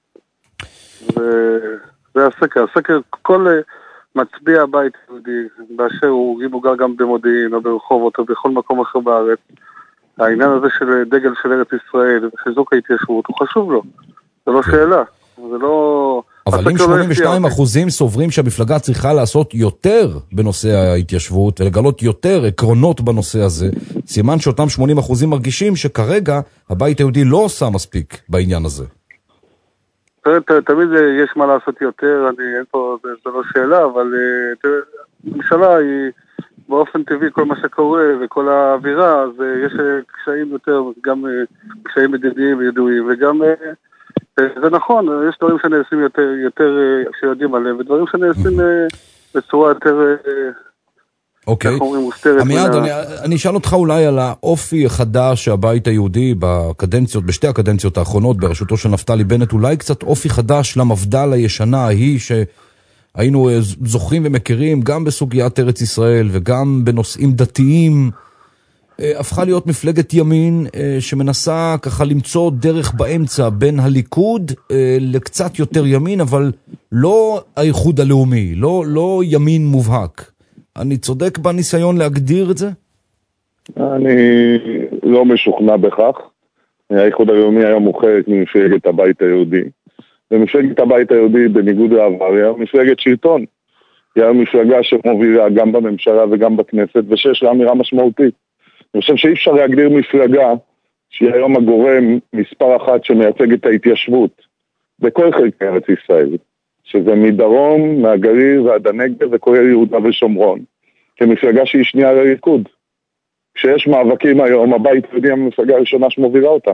S3: זה הסקר. הסקר, כל מצביע הבית היהודי, באשר הוא, אם הוא גר גם במודיעין או ברחובות או בכל מקום אחר בארץ, העניין הזה של דגל של ארץ ישראל וחיזוק ההתיישבות הוא חשוב לו. זה לא שאלה. זה לא...
S2: אבל אם שמונים ושניים אחוזים סוברים שהמפלגה צריכה לעשות יותר בנושא ההתיישבות ולגלות יותר עקרונות בנושא הזה, סימן שאותם שמונים אחוזים מרגישים שכרגע הבית היהודי לא עושה מספיק בעניין הזה.
S3: תמיד יש מה לעשות יותר, אני, אין פה, זה לא שאלה, אבל הממשלה היא באופן טבעי כל מה שקורה וכל האווירה, אז יש קשיים יותר, גם קשיים מדיניים וידועים, וגם זה נכון, יש דברים שנעשים יותר, יותר שיודעים עליהם, ודברים שנעשים בצורה יותר,
S2: אוקיי.
S3: איך אומרים, מוסתרת.
S2: עמיעד, אני, אני אשאל אותך אולי על האופי החדש שהבית היהודי בקדנציות, בשתי הקדנציות האחרונות, בראשותו של נפתלי בנט, אולי קצת אופי חדש למפד"ל הישנה ההיא שהיינו זוכרים ומכירים גם בסוגיית ארץ ישראל וגם בנושאים דתיים. הפכה להיות מפלגת ימין שמנסה ככה למצוא דרך באמצע בין הליכוד לקצת יותר ימין, אבל לא האיחוד הלאומי, לא, לא ימין מובהק. אני צודק בניסיון להגדיר את זה?
S15: אני לא משוכנע בכך. האיחוד הלאומי היה מוכרת ממפלגת הבית היהודי. ומפלגת הבית היהודי, בניגוד לעבר, היה מפלגת שלטון. היא היה מפלגה שמובילה גם בממשלה וגם בכנסת, ושיש לה אמירה משמעותית. אני חושב שאי אפשר להגדיר מפלגה שהיא היום הגורם מספר אחת שמייצג את ההתיישבות בכל חלקי ארץ ישראל, שזה מדרום, מהגליל ועד הנגב וכולל יהודה ושומרון, כמפלגה שהיא שנייה לליכוד. כשיש מאבקים היום, הבית היהודי המפלגה הראשונה שמובילה אותם.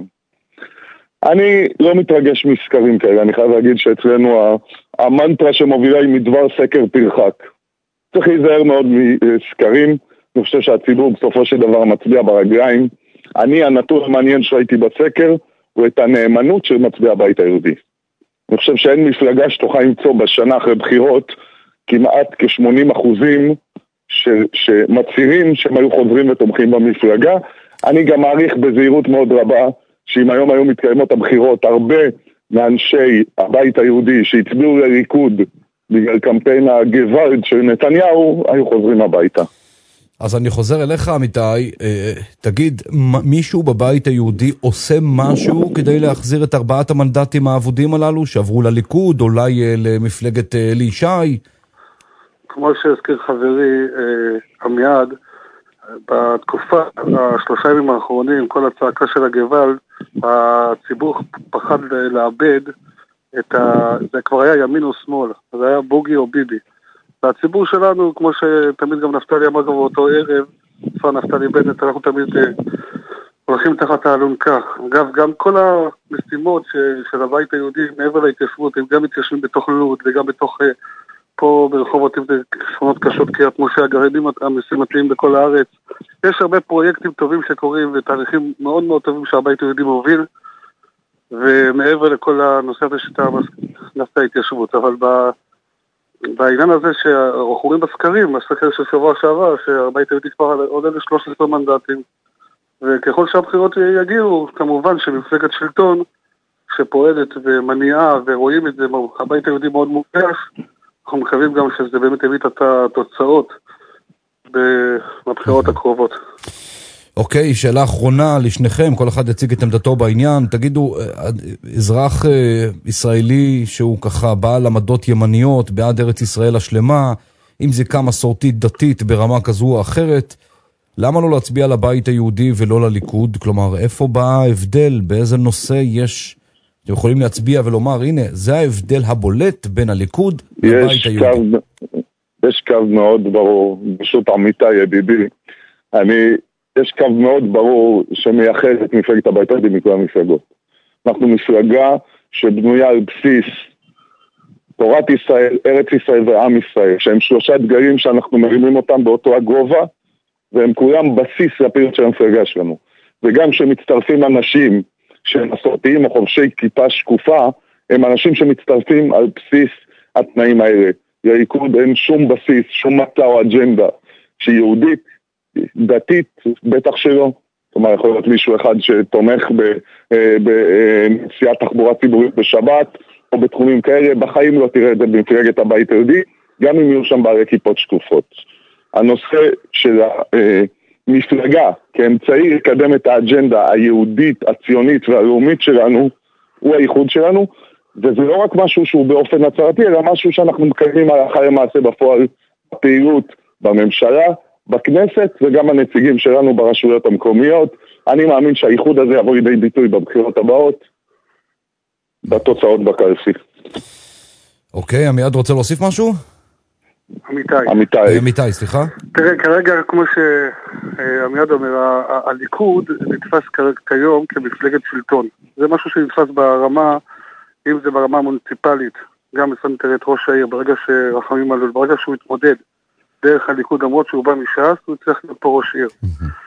S15: אני לא מתרגש מסקרים כאלה, אני חייב להגיד שאצלנו המנטרה שמובילה היא מדבר סקר פרחק. צריך להיזהר מאוד מסקרים, אני חושב שהציבור בסופו של דבר מצביע ברגליים. אני, הנתון המעניין שהייתי בסקר, הוא את הנאמנות של מצביע הבית היהודי. אני חושב שאין מפלגה שתוכל למצוא בשנה אחרי בחירות, כמעט כ-שמונים אחוזים ש, שמצהירים שהם היו חוזרים ותומכים במפלגה. אני גם מעריך בזהירות מאוד רבה, שאם היום היו מתקיימות הבחירות, הרבה מאנשי הבית היהודי שהצביעו לליכוד בגלל קמפיין הגוואלד של נתניהו, היו חוזרים הביתה.
S2: אז אני חוזר אליך, אמיתי, תגיד, מישהו בבית היהודי עושה משהו כדי להחזיר את ארבעת המנדטים העבודים הללו שעברו לליכוד, אולי למפלגת אלי ישי?
S16: כמו שהזכיר חברי עמיעד, בתקופה, השלושה ימים האחרונים, כל הצעקה של הגוואלד, הציבור פחד לאבד את ה... זה כבר היה ימין או שמאל, זה היה בוגי או ביבי. והציבור שלנו, כמו שתמיד גם נפתלי אמר גם באותו ערב, כבר נפתלי בנט, אנחנו תמיד אה, הולכים תחת האלונקה. אגב, גם כל המשימות ש, של הבית היהודי מעבר להתיישבות, הם גם מתיישבים בתוך לוד וגם בתוך אה, פה ברחובות ושכונות קשות קריית משה, הגרעינים המשימתיים בכל הארץ. יש הרבה פרויקטים טובים שקורים ותהליכים מאוד מאוד טובים שהבית היהודי מוביל, ומעבר לכל הנושא הזה שאתה נפת ההתיישבות, אבל ב... בעניין הזה שאנחנו רואים בסקרים, בסקר של שבוע שעבר, שהבית היהודי כבר עולה ל-שלושה עשר מנדטים, וככל שהבחירות יגיעו, כמובן שמפלגת שלטון שפועלת ומניעה ורואים את זה, הבית היהודי מאוד מוגש, אנחנו מקווים גם שזה באמת הביא את התוצאות בבחירות הקרובות.
S2: אוקיי, שאלה אחרונה לשניכם, כל אחד יציג את עמדתו בעניין. תגידו, אזרח ישראלי שהוא ככה בעל עמדות ימניות בעד ארץ ישראל השלמה, עם זיקה מסורתית דתית ברמה כזו או אחרת, למה לא להצביע לבית היהודי ולא לליכוד? כלומר, איפה בא ההבדל? באיזה נושא יש? אתם יכולים להצביע ולומר, הנה, זה ההבדל הבולט בין הליכוד לבית היהודי.
S15: קו, יש קו מאוד ברור, פשוט עמיתי ידידי. אני... יש קו מאוד ברור שמייחד את מפלגת הבית היהודי מכל המפלגות. אנחנו מפלגה שבנויה על בסיס תורת ישראל, ארץ ישראל ועם ישראל, שהם שלושה דגלים שאנחנו מרימים אותם באותו הגובה, והם כולם בסיס לפעילות של המפלגה שלנו. וגם שמצטרפים אנשים שהם מסורתיים או חובשי כיפה שקופה, הם אנשים שמצטרפים על בסיס התנאים האלה. לליכוד אין שום בסיס, שום מצע או אג'נדה שיהודית, דתית, בטח שלא. זאת אומרת, יכול להיות מישהו אחד שתומך בנסיעת תחבורה ציבורית בשבת, או בתחומים כאלה, בחיים לא תראה את זה במפלגת הבית היהודי, גם אם יהיו שם בעלי כיפות שקופות. הנושא של המפלגה, כאמצעי לקדם את האג'נדה היהודית, הציונית והלאומית שלנו, הוא הייחוד שלנו, וזה לא רק משהו שהוא באופן הצהרתי, אלא משהו שאנחנו מקיימים הלכה למעשה בפועל, הפעילות בממשלה, בכנסת וגם הנציגים שלנו ברשויות המקומיות. אני מאמין שהייחוד הזה יבוא לידי ביטוי בבחירות הבאות, בתוצאות בקלפי.
S2: אוקיי, עמיעד רוצה להוסיף משהו?
S16: עמיתי.
S15: עמיתי.
S2: עמיתי, סליחה.
S16: תראה, כרגע, כמו שעמיעד אומר, הליכוד נתפס כיום כמפלגת שלטון. זה משהו שנתפס ברמה, אם זה ברמה המוניציפלית, גם מסנטר את ראש העיר, ברגע שרחמים עלו, ברגע שהוא התמודד, דרך הליכוד, למרות שהוא בא מש"ס, הוא צריך להיות פה ראש עיר.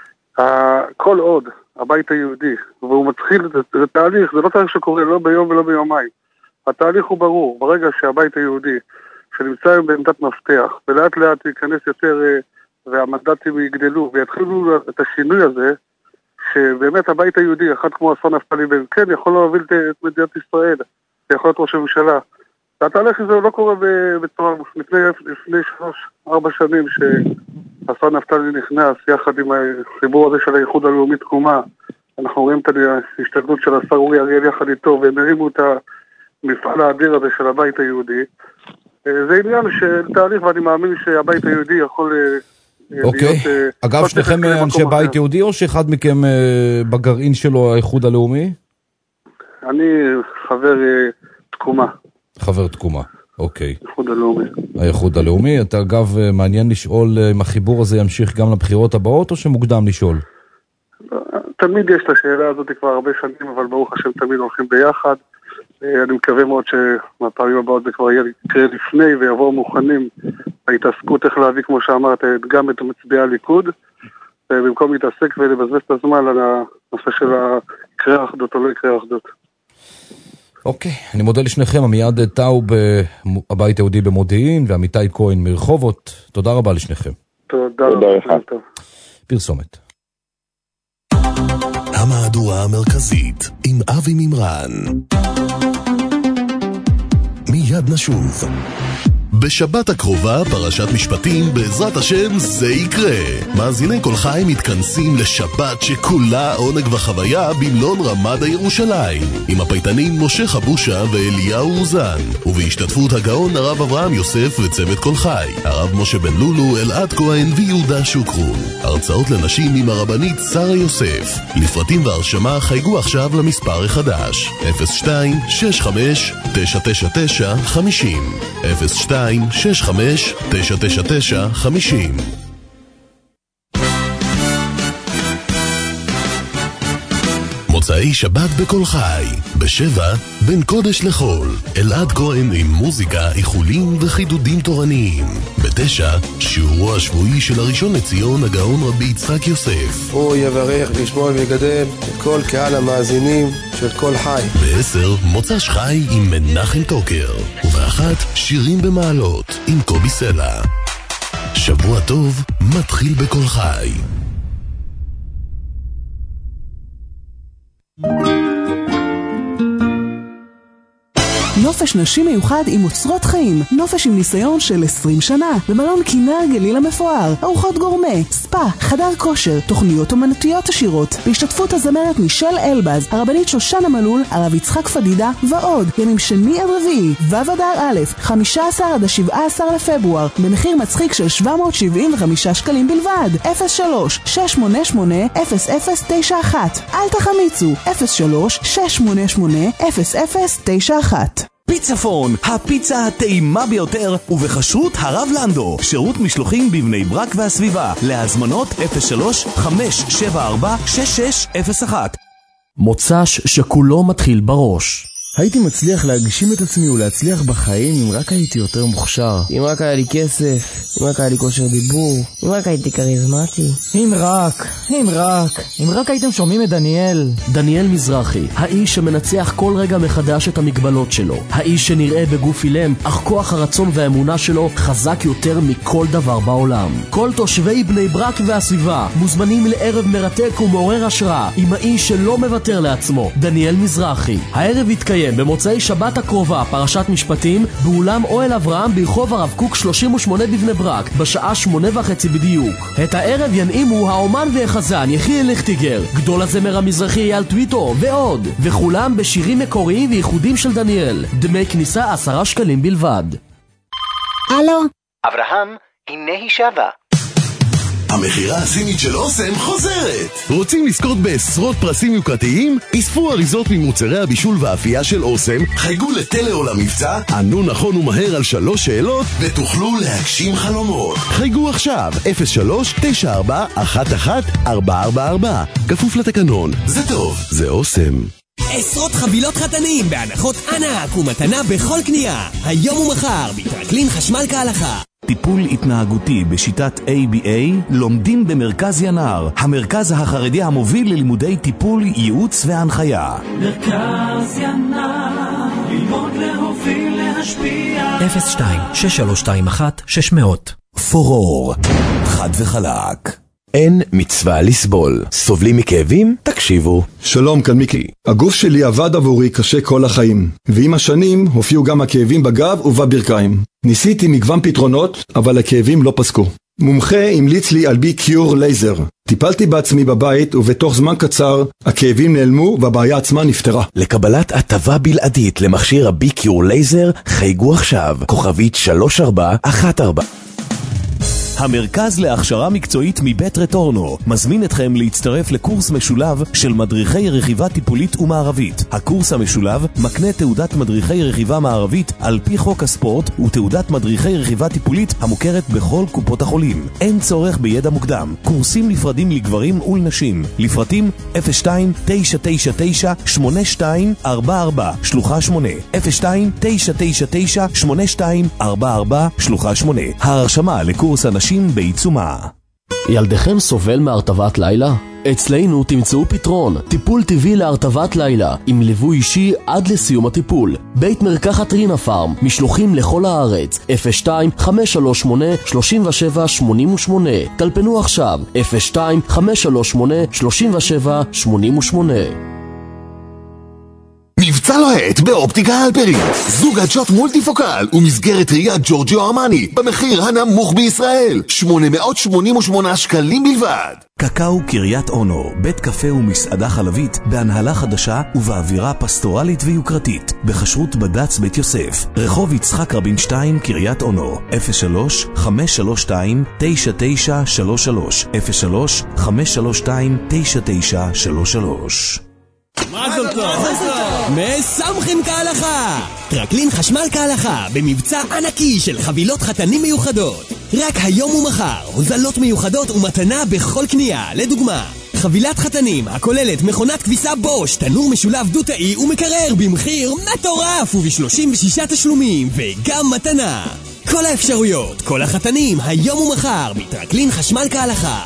S16: כל עוד הבית היהודי, והוא מתחיל, זה תהליך, זה לא תהליך שקורה לא ביום ולא ביומיים. התהליך הוא ברור, ברגע שהבית היהודי, שנמצא היום בעמדת מפתח, ולאט לאט ייכנס יותר והמנדטים יגדלו ויתחילו את השינוי הזה, שבאמת הבית היהודי, אחד כמו השר נפתלי בנט, כן, יכול להוביל את מדינת ישראל, יכול להיות ראש הממשלה. והתהליך הזה לא קורה בצורה, לפני, לפני שלוש, ארבע שנים שהשר נפתלי נכנס יחד עם החיבור הזה של האיחוד הלאומי תקומה, אנחנו רואים את ההשתתפות של השר אורי אריאל יחד איתו, והם הרימו את המפעל האדיר הזה של הבית היהודי. זה עניין של תהליך, ואני מאמין שהבית היהודי יכול
S2: אוקיי. להיות... אגב, שניכם אנשי בית יהודי, או שאחד מכם בגרעין שלו האיחוד הלאומי?
S16: אני חבר תקומה.
S2: חבר תקומה, אוקיי.
S16: האיחוד הלאומי.
S2: האיחוד הלאומי. אתה אגב מעניין לשאול אם החיבור הזה ימשיך גם לבחירות הבאות, או שמוקדם לשאול?
S16: תמיד יש את השאלה הזאת כבר הרבה שנים, אבל ברוך השם תמיד הולכים ביחד. אני מקווה מאוד שמהפעמים הבאות זה כבר יקרה לפני ויבואו מוכנים בהתעסקות איך להביא, כמו שאמרת, גם את מצביעי הליכוד, במקום להתעסק ולבזבז את הזמן על הנושא של יקרה אחדות או לא יקרה אחדות.
S2: אוקיי, אני מודה לשניכם, עמיעד טאוב הבית היהודי במודיעין ועמיתי כהן מרחובות. תודה רבה לשניכם.
S16: תודה רבה.
S2: פרסומת.
S1: המהדורה המרכזית עם אבי ממרן. מיד נשוב. בשבת הקרובה פרשת משפטים, בעזרת השם זה יקרה. מאזיני כל חי מתכנסים לשבת שכולה עונג וחוויה במלון רמדה ירושלים, עם הפייטנים משה חבושה ואליהו אוזן, ובהשתתפות הגאון הרב אברהם יוסף וצוות כל חי, הרב משה בן לולו, אלעד כהן ויהודה שוקרון. הרצאות לנשים עם הרבנית שרה יוסף. לפרטים והרשמה חייגו עכשיו למספר החדש אפס שתיים שש חמש תשע תשע תשע חמישים אפס שתיים שש חמש תשע תשע תשע חמישים. מוצאי שבת בכל חי, בשבע, בין קודש לחול, אלעד כהן עם מוזיקה, איחולים וחידודים תורניים. בתשע, שיעורו השבועי של הראשון לציון הגאון רבי יצחק יוסף.
S17: הוא יברך וישמור ויגדל את כל קהל המאזינים של כל חי.
S1: בעשר, מוצ"ש חי עם מנחם טוקר. ובאחת, שירים במעלות עם קובי סלע. שבוע טוב מתחיל בכל חי.
S12: נופש נשים מיוחד עם אוצרות חיים. נופש עם ניסיון של עשרים שנה במלון כינר גליל המפואר. ארוחות גורמה, ספה, חדר כושר, תוכניות אומנותיות עשירות בהשתתפות הזמרת מישל אלבז, הרבנית שושנה מלול, הרב יצחק פדידה ועוד. ימים שני עד רביעי, ו' אדר א', חמישה עשר עד שבעה עשר לפברואר, במחיר מצחיק של שבע מאות שבעים וחמישה שקלים בלבד. אפס שלוש שש שמונה שמונה אפס אפס תשע אחת. אל תחמיצו. אפס שלוש שש שמונה שמונה אפס אפס תשע אחת.
S8: פיצפון, הפיצה הטעימה ביותר, ובחשרות הרב לנדו. שירות משלוחים בבני ברק והסביבה. להזמנות אפס שלוש חמש שבע ארבע שש שש אפס אחת.
S6: מוצ"ש שכולו מתחיל בראש.
S18: הייתי מצליח להגשים את עצמי ולהצליח בחיים אם רק הייתי יותר מוכשר.
S19: אם רק היה לי כסף, אם רק היה לי כושר דיבור, אם רק הייתי קריזמטי.
S20: אם רק, אם רק, אם רק הייתם שומעים את דניאל.
S6: דניאל מזרחי, האיש שמנצח כל רגע מחדש את המגבלות שלו. האיש שנראה בגוף אילם, אך כוח הרצון והאמונה שלו חזק יותר מכל דבר בעולם. כל תושבי בני ברק והסביבה מוזמנים לערב מרתק ומעורר השראה עם האיש שלא מוותר לעצמו, דניאל מזרחי. הערב יתקיים במוצאי שבת הקרובה פרשת משפטים באולם אוהל אברהם ברחוב הרב קוק שלושים ושמונה בבני ברק בשעה שמונה וחצי בדיוק. את הערב ינעימו האומן והחזן יחיאל ליכטיגר, גדול הזמר המזרחי אייל טוויטו ועוד, וכולם בשירים מקוריים וייחודים של דניאל. דמי כניסה עשרה שקלים בלבד.
S21: הלו אברהם, הנה היא שווה.
S1: המחירה הסינית של אוסם חוזרת. רוצים לזכות בעשרות פרסים יוקרתיים? אספו אריזות ממוצרי הבישול והאפייה של אוסם, חייגו לטלאו למבצע, ענו נכון ומהר על שלוש שאלות ותוכלו להגשים חלומות. חייגו עכשיו אפס שלוש תשע ארבע אחת אחת ארבע ארבע ארבע. כפוף לתקנון. זה טוב, זה אוסם.
S22: עשרות חבילות חתנים בהנחות ענק ומתנה בכל קנייה. היום ומחר בטרקלין חשמל כהלכה.
S8: טיפול התנהגותי בשיטת איי בי איי לומדים במרכז ינר, המרכז החרדי המוביל ללימודי טיפול, ייעוץ והנחיה.
S9: מרכז ינר, ללמוד להוביל להשפיע.
S10: אפס שתיים שש שלוש שתיים אחת שש מאות.
S8: פורור חד וחלק.
S4: אין מצווה לסבול. סובלים מכאבים? תקשיבו.
S5: שלום, כאן מיקי. הגוף שלי עבד עבורי קשה כל החיים, ועם השנים הופיעו גם הכאבים בגב ובברכיים. ניסיתי מגוון פתרונות, אבל הכאבים לא פסקו. מומחה המליץ לי על בי קיור לייזר. טיפלתי בעצמי בבית, ובתוך זמן קצר הכאבים נעלמו והבעיה עצמה נפתרה.
S4: לקבלת הטבה בלעדית למכשיר הבי קיור לייזר, חייגו עכשיו, כוכבית שלוש ארבע אחת ארבע.
S8: המרכז להכשרה מקצועית מבית רטורנו מזמין אתכם להצטרף לקורס משולב של מדריכי רכיבה טיפולית ומערבית. הקורס המשולב מקנה תעודת מדריכי רכיבה מערבית על פי חוק הספורט ותעודת מדריכי רכיבה טיפולית המוכרת בכל קופות החולים. אין צורך בידע מוקדם. קורסים נפרדים לגברים ולנשים. לפרטים אפס שתיים תשע תשע תשע שמונה שתיים ארבע ארבע שלוחה שמונה אפס שתיים תשע תשע תשע שמונה שתיים ארבע ארבע שלוחה שמונה. ההרשמה לקורס אנשים בעיצומה.
S6: ילדכם סובל מהרטבת לילה? אצלנו תמצאו פתרון, טיפול טבעי להרטבת לילה, עם ליווי אישי עד לסיום הטיפול. בית מרקחת רינה פארם, משלוחים לכל הארץ, אפס שתיים חמש שלוש שמונה שלוש שבע שמונה שמונה. טלפנו עכשיו, אפס שתיים חמש שלוש שמונה שלוש שבע שמונה שמונה.
S1: מבצע לוהט באופטיקה אלפרין, זוג עדשות מולטיפוקל ומסגרת ראייה ג'ורג'יו ארמני במחיר הנמוך בישראל, שמונה מאות שמונים ושמונה שקלים בלבד.
S8: קקאו קריית אונו, בית קפה ומסעדה חלבית בהנהלה חדשה ובאווירה פסטורלית ויוקרתית, בחשרות בד"ץ בית יוסף, רחוב יצחק רבין שתיים קריית אונו, אפס שלוש חמש שלוש שתיים תשע תשע שלוש שלוש אפס שלוש חמש שלוש שתיים תשע תשע שלוש שלוש.
S22: מזל טוב, מסמכים כהלכה. טרקלין חשמל כהלכה במבצע ענקי של חבילות חתנים מיוחדות. רק היום ומחר הוזלות מיוחדות ומתנה בכל קנייה. לדוגמה, חבילת חתנים הכוללת מכונת כביסה בוש, תנור משולב דו-תאי ומקרר במחיר מטורף וב-שלושים ושישה תשלומים וגם מתנה. כל האפשרויות, כל החתנים היום ומחר בטרקלין חשמל כהלכה.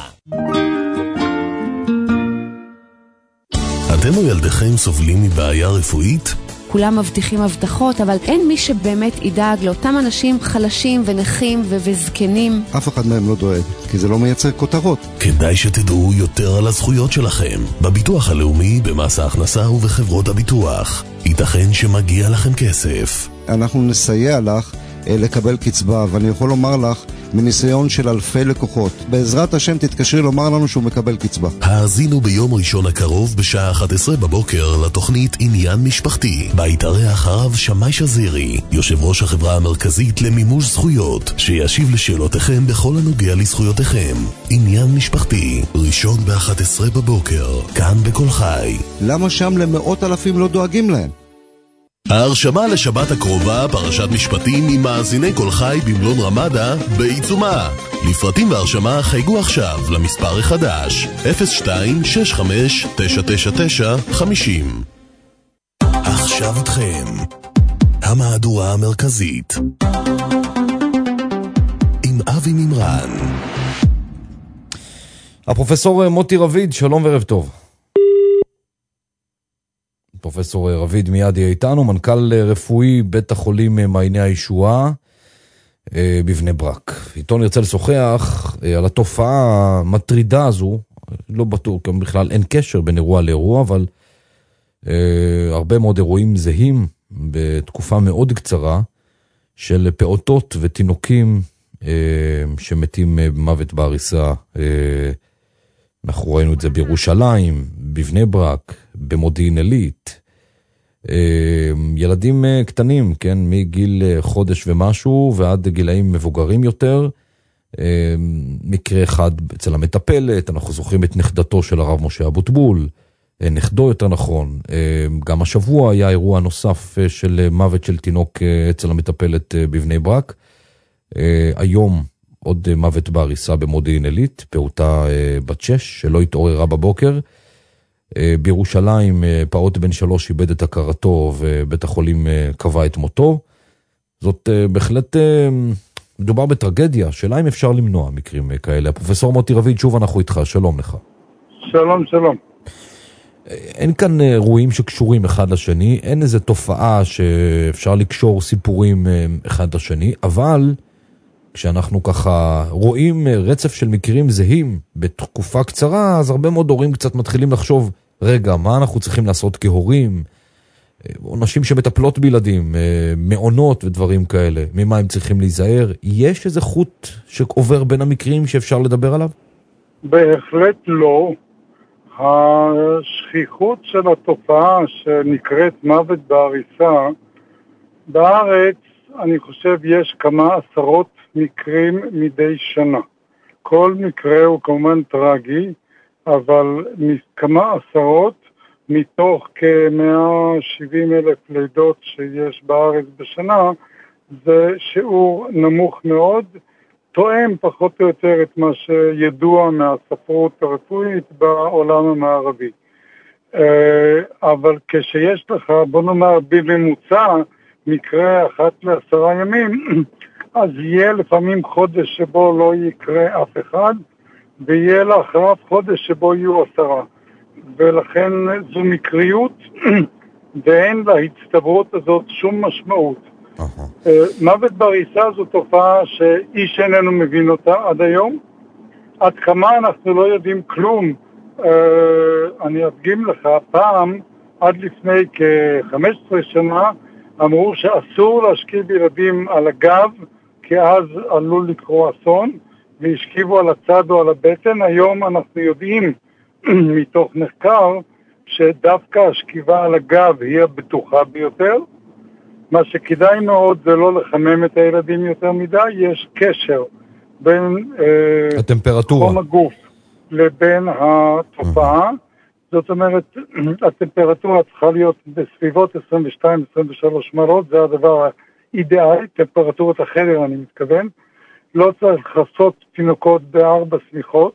S1: אתם או ילדיכם סובלים מבעיה רפואית?
S23: כולם מבטיחים הבטחות, אבל אין מי שבאמת ידאג לאותם אנשים חלשים ונכים ו- וזקנים.
S24: אף אחד מהם לא דואג, כי זה לא מייצר כותרות.
S1: כדאי שתדעו יותר על הזכויות שלכם, בביטוח הלאומי, במס ההכנסה ובחברות הביטוח. ייתכן שמגיע לכם כסף.
S24: אנחנו נסייע לך לקבל קצבה, ואני יכול לומר לך מניסיון של אלפי לקוחות, בעזרת השם תתקשרי לומר לנו שהוא מקבל קצבה.
S1: האזינו ביום ראשון הקרוב בשעה אחת עשרה בבוקר לתוכנית עניין משפחתי, בה יתארח הרב שמאי שזירי, יושב ראש החברה המרכזית למימוש זכויות, שישיב לשאלותיכם בכל הנוגע לזכויותיכם. עניין משפחתי, ראשון ב-אחת עשרה בבוקר, כאן בכל חי.
S24: למה שם למאות אלפים לא דואגים להם?
S1: ההרשמה לשבת הקרובה, פרשת משפטים עם מאזיני כל חי במלון רמדה בעיצומה. לפרטים והרשמה חייגו עכשיו למספר החדש אפס שתיים שש חמש תשע תשע תשע חמישים. עכשיו איתכם המהדורה המרכזית עם אבי ממרן.
S2: הפרופסור מוטי רביד, שלום וערב טוב. פרופסור רביד מיד יהיה איתנו, מנכ"ל רפואי בית החולים מעייני הישועה בבני ברק. איתו נרצה לשוחח על התופעה המטרידה הזו, לא בטוח, גם בכלל אין קשר בין אירוע לאירוע, אבל אה, הרבה מאוד אירועים זהים בתקופה מאוד קצרה, של פעוטות ותינוקים אה, שמתים במוות בעריסה. אה, אנחנו ראינו את זה בירושלים, בבני ברק, במודיעין עילית. ילדים קטנים, כן, מגיל חודש ומשהו ועד גילאים מבוגרים יותר. מקרה אחד אצל המטפלת, אנחנו זוכרים את נכדתו של הרב משה אבוטבול, נכדו יותר נכון. גם השבוע היה אירוע נוסף של מוות של תינוק אצל המטפלת בבני ברק. היום עוד מוות בעריסה במודיעין עילית, פעוטה בת שש שלא התעוררה בבוקר. בירושלים פעוט בן שלוש איבד את הכרתו ובית החולים קבע את מותו. זאת בהחלט מדובר בטרגדיה, שאלה אם אפשר למנוע מקרים כאלה. הפרופסור מוטי רביד, שוב אנחנו איתך, שלום לך.
S25: שלום, שלום.
S2: אין כאן אירועים שקשורים אחד לשני, אין איזו תופעה שאפשר לקשור סיפורים אחד לשני, אבל כשאנחנו ככה רואים רצף של מקרים זהים בתקופה קצרה, אז הרבה מאוד הורים קצת מתחילים לחשוב, רגע, מה אנחנו צריכים לעשות כהורים? או נשים שמטפלות בילדים, מעונות ודברים כאלה, ממה הם צריכים להיזהר? יש איזה חוט שעובר בין המקרים שאפשר לדבר עליו?
S7: בהחלט לא. השכיחות של התופעה שנקראת מוות בעריסה, בארץ אני חושב יש כמה עשרות מקרים מדי שנה. כל מקרה הוא כמובן טרגי, אבל כמה עשרות מתוך כ-מאה ושבעים אלף לידות שיש בארץ בשנה, זה שיעור נמוך מאוד, תואם פחות או יותר את מה שידוע מהספרות הרפואית בעולם המערבי. אבל כשיש לך, בוא נאמר, בממוצע, מקרה אחת לעשרה ימים, אז יהיה לפעמים חודש שבו לא יקרה אף אחד, ויהיה לאחריו חודש שבו יהיו עשרה. ולכן זו מקריות, ואין להצטברות הזאת שום משמעות. Uh-huh. מוות בעריסה זו תופעה שאיש איננו מבין אותה עד היום. עד כמה אנחנו לא יודעים כלום. Uh, אני אדגים לך, פעם, עד לפני כ-חמש עשרה שנה, אמרו שאסור להשכיב ילדים על הגב, כי אז עלול לקרוא אסון, והשכיבו על הצד או על הבטן. היום אנחנו יודעים מתוך מחקר שדווקא השכיבה על הגב היא הבטוחה ביותר. מה שכדאי מאוד זה לא לחמם את הילדים יותר מדי, יש קשר בין
S2: הטמפרטורה.
S7: חום הגוף לבין התופעה. זאת אומרת, הטמפרטורה צריכה להיות בסביבות עשרים ושתיים עשרים ושלוש מעלות, זה הדבר האידיאלי, טמפרטורת החדר אני מתכוון. לא צריך לחסות תינוקות בארבע סמיכות,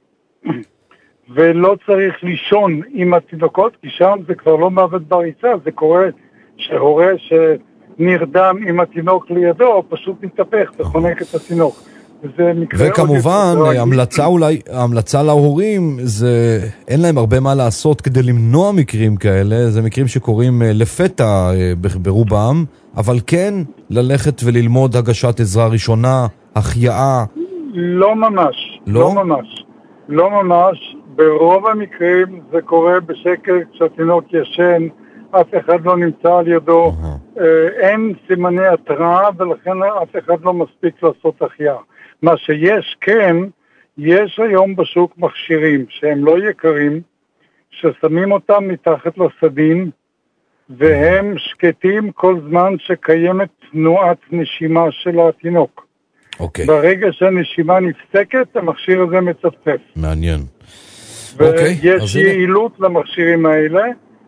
S7: ולא צריך לישון עם התינוקות, כי שם זה כבר לא מוות בעריסה, זה קורה שהורה שנרדם עם התינוק לידו, פשוט מתהפך וחונק את התינוק.
S2: וכמובן, המלצה אולי, המלצה להורים, זה, אין להם הרבה מה לעשות כדי למנוע מקרים כאלה, זה מקרים שקורים לפתע ברובם, אבל כן ללכת וללמוד הגשת עזרה ראשונה, החייאה.
S7: לא ממש,
S2: לא,
S7: לא ממש, לא ממש. ברוב המקרים זה קורה בשקט כשהתינוק ישן, אף אחד לא נמצא על ידו, uh-huh. אין סימני התראה ולכן אף אחד לא מספיק לעשות החייאה. מה שיש כן, יש היום בשוק מכשירים שהם לא יקרים, ששמים אותם מתחת לסדין, והם שקטים כל זמן שקיימת תנועת נשימה של התינוק.
S2: אוקיי.
S7: ברגע שהנשימה נפסקת, המכשיר הזה מצפצף.
S2: מעניין.
S7: ויש יעילות למכשירים האלה.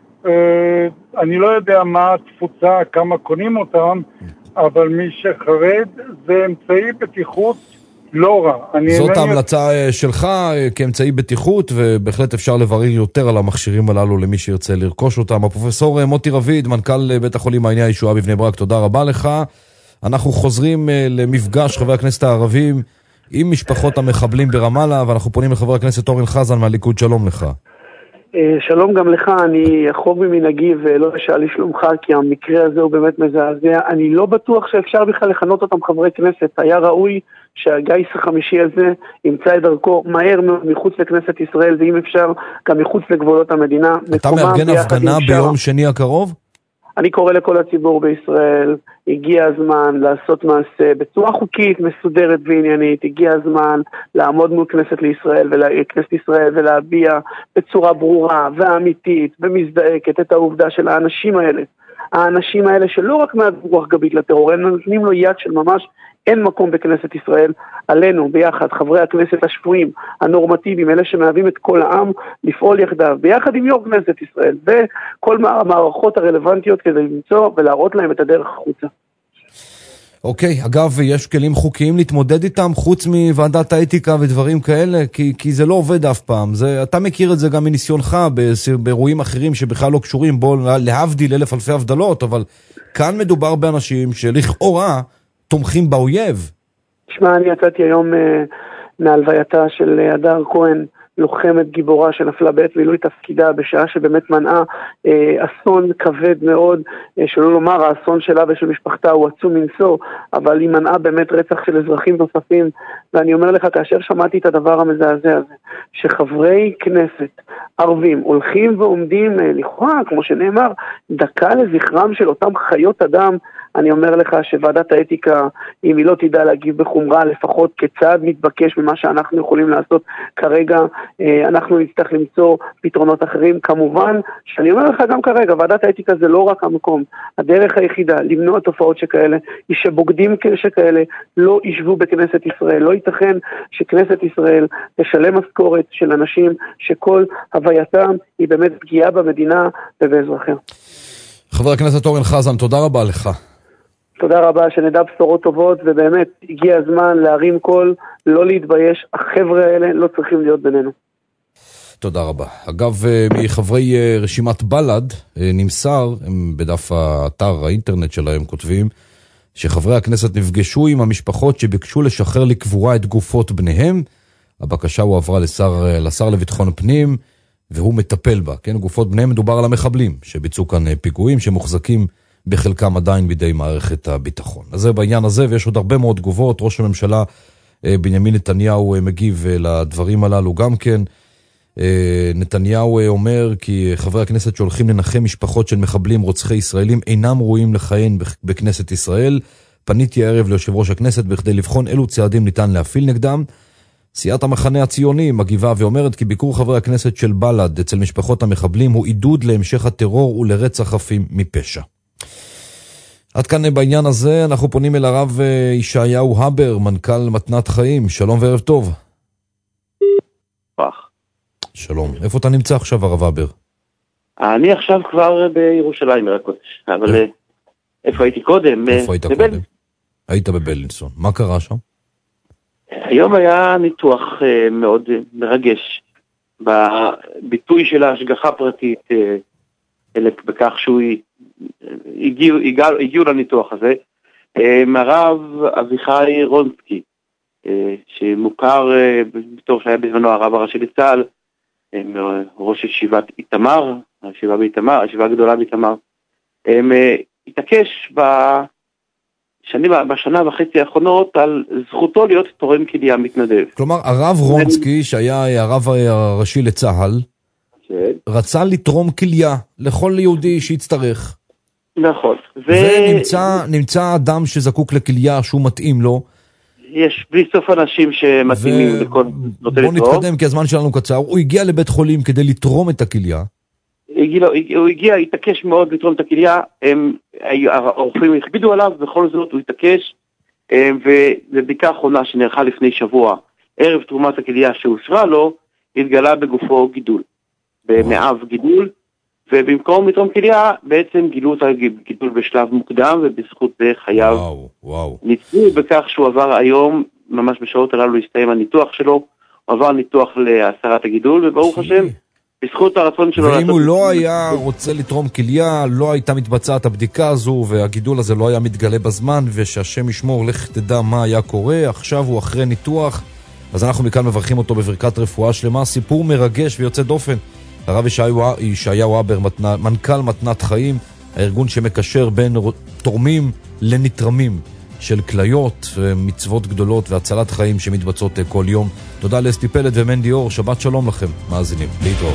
S7: אני לא יודע מה התפוצה, כמה קונים אותם, אבל מי שחרד זה אמצעי בטיחות לא רע.
S2: זאת ההמלצה שלך כאמצעי בטיחות, ובהחלט אפשר לברר יותר על המכשירים הללו למי שירצה לרכוש אותם. הפרופסור מוטי רביד, מנכ"ל בית החולים מעייני הישועה בבני ברק, תודה רבה לך. אנחנו חוזרים למפגש חברי הכנסת הערבים עם משפחות המחבלים ברמאללה, ואנחנו פונים לחבר הכנסת אורן חזן מהליכוד. שלום לך.
S11: שלום גם לך, אני אחרוג ממנהגי ולא אשאל לשלומך, כי המקרה הזה הוא באמת מזעזע. אני לא בטוח שאפשר בכלל לכנות אותם חברי כנסת. היה ראוי שהגיס החמישי הזה ימצא את דרכו מהר מחוץ לכנסת ישראל, ואם אפשר גם מחוץ לגבולות המדינה.
S2: אתה מארגן הפגנה ביום שני הקרוב?
S11: אני קורא לכל הציבור בישראל, הגיע הזמן לעשות מעשה בצורה חוקית, מסודרת ועניינית, הגיע הזמן לעמוד מול כנסת לישראל וכנסת ישראל ולהביע בצורה ברורה ואמיתית ומזדעקת את העובדה של האנשים האלה. האנשים האלה שלא רק מהווים רוח גבית לטרור, הם נותנים לו יד של ממש, אין מקום בכנסת ישראל. עלינו ביחד, חברי הכנסת השפויים, הנורמטיביים, אלה שמהווים את כל העם, לפעול יחדיו, ביחד עם יו"ר כנסת ישראל, וכל המערכות הרלוונטיות כדי למצוא ולהראות להם את הדרך החוצה.
S2: אוקיי, אגב, יש כלים חוקיים להתמודד איתם, חוץ מוועדת האתיקה ודברים כאלה, כי, כי זה לא עובד אף פעם. זה, אתה מכיר את זה גם מניסיונך, באירועים אחרים שבכלל לא קשורים בו, להבדיל אלף אלפי הבדלות, אבל כאן מדובר באנשים שלכאורה תומכים באויב.
S11: תשמע, אני יצאתי היום uh, מהלווייתה של הדר כהן, לוחמת גיבורה שנפלה בעת מילוי תפקידה בשעה שבאמת מנעה אה, אסון כבד מאוד, אה, שלא לומר האסון שלה ושל משפחתה הוא עצום מנשוא, אבל היא מנעה באמת רצח של אזרחים נוספים. ואני אומר לך, כאשר שמעתי את הדבר המזעזע הזה, שחברי כנסת ערבים הולכים ועומדים אה, לכאורה, כמו שנאמר, דקה לזכרם של אותם חיות אדם, אני אומר לך שוועדת האתיקה, אם היא לא תדע להגיב בחומרה, לפחות כצעד מתבקש ממה שאנחנו יכולים לעשות כרגע, אנחנו נצטרך למצוא פתרונות אחרים. כמובן, שאני אומר לך גם כרגע, ועדת האתיקה זה לא רק המקום. הדרך היחידה למנוע תופעות שכאלה, היא שבוגדים שכאלה לא ישבו בכנסת ישראל. לא ייתכן שכנסת ישראל תשלם משכורת של אנשים שכל הווייתם היא באמת פגיעה במדינה ובאזרחיה.
S2: חבר הכנסת אורן חזן, תודה רבה לך.
S11: תודה רבה, שנדע בשורות טובות, ובאמת הגיע הזמן להרים קול, לא להתבייש, החבר'ה האלה לא צריכים להיות בינינו.
S2: תודה רבה. אגב, מחברי רשימת בל"ד נמסר, הם בדף האתר האינטרנט שלהם כותבים, שחברי הכנסת נפגשו עם המשפחות שביקשו לשחרר לקבורה את גופות בניהם. הבקשה הועברה לשר, לשר לביטחון פנים, והוא מטפל בה. כן, גופות בניהם מדובר על המחבלים, שביצעו כאן פיגועים שמוחזקים בחלקם עדיין בידי מערכת הביטחון. אז זה בעניין הזה, ויש עוד הרבה מאוד תגובות. ראש הממשלה בנימין נתניהו מגיב לדברים הללו גם כן. נתניהו אומר כי חברי הכנסת שהולכים לנחם משפחות של מחבלים רוצחי ישראלים אינם ראויים לכהן בכנסת ישראל. פניתי הערב ליושב ראש הכנסת בכדי לבחון אילו צעדים ניתן להפעיל נגדם. סיעת המחנה הציוני מגיבה ואומרת כי ביקור חברי הכנסת של בל"ד אצל משפחות המחבלים הוא עידוד להמשך הטרור ולרצח חפים מפשע. עד כאן בעניין הזה. אנחנו פונים אל הרב ישעיהו הבר, מנכ"ל מתנת חיים. שלום וערב טוב. שלום. איפה אתה נמצא עכשיו, הרב הבר?
S3: אני עכשיו כבר בירושלים, רק קודש. אבל איפה הייתי קודם?
S2: איפה היית קודם? היית בבלינסון. מה קרה שם?
S3: היום היה ניתוח מאוד מרגש בביטוי של ההשגחה פרטית, בכך שהוא הגיעו, הגיעו, הגיעו לניתוח הזה. הרב אביחי רונסקי, שמוכר בתור שהיה בזמנו הרב הראשי לצה"ל, ראש ישיבת איתמר, הישיבה באיתמר, הישיבה הגדולה באיתמר, התעקש בשנים, בשנה וחצי האחרונות על זכותו להיות תורם כליה מתנדב.
S2: כלומר, הרב רונסקי, שהיה הרב הראשי לצה"ל, רצה לתרום כליה לכל יהודי שיצטרך.
S3: נכון.
S2: ונמצא נמצא אדם שזקוק לכליה שהוא מתאים לו.
S3: יש בלי סוף אנשים שמתאימים לכל נוטה לתרום.
S2: בוא נתקדם כי הזמן שלנו קצר. הוא הגיע לבית חולים כדי לתרום את הכליה.
S3: הוא הגיע, התעקש מאוד לתרום את הכליה. הרופאים הכבידו עליו, בכל זאת הוא התעקש. ובבדיקה האחרונה שנערכה לפני שבוע, ערב תרומת הכליה שאושרה לו, התגלה בגופו גידול. במאב גידול. ובמקום לתרום כליה, בעצם גילו את הגידול בשלב מוקדם, ובזכות זה חייו ניצלו בכך שהוא עבר היום, ממש בשעות הללו להסתיים הניתוח שלו, הוא עבר ניתוח להסרת הגידול, וברוך השם, בזכות הרצון שלו...
S2: ואם הוא לא היה רוצה לתרום כליה, לא הייתה מתבצעת הבדיקה הזו, והגידול הזה לא היה מתגלה בזמן, ושהשם ישמור, לך תדע מה היה קורה, עכשיו הוא אחרי ניתוח, אז אנחנו מכאן מברכים אותו בברכת רפואה שלמה, סיפור מרגש ויוצא דופן. הרב ישעיהו הבר, מנכ"ל מתנת חיים, הארגון שמקשר בין תורמים לנתרמים של כליות, מצוות גדולות והצלת חיים שמתבצעות כל יום. תודה לאסתי פלד ומנדי אור, שבת שלום לכם, מאזינים, להתראות.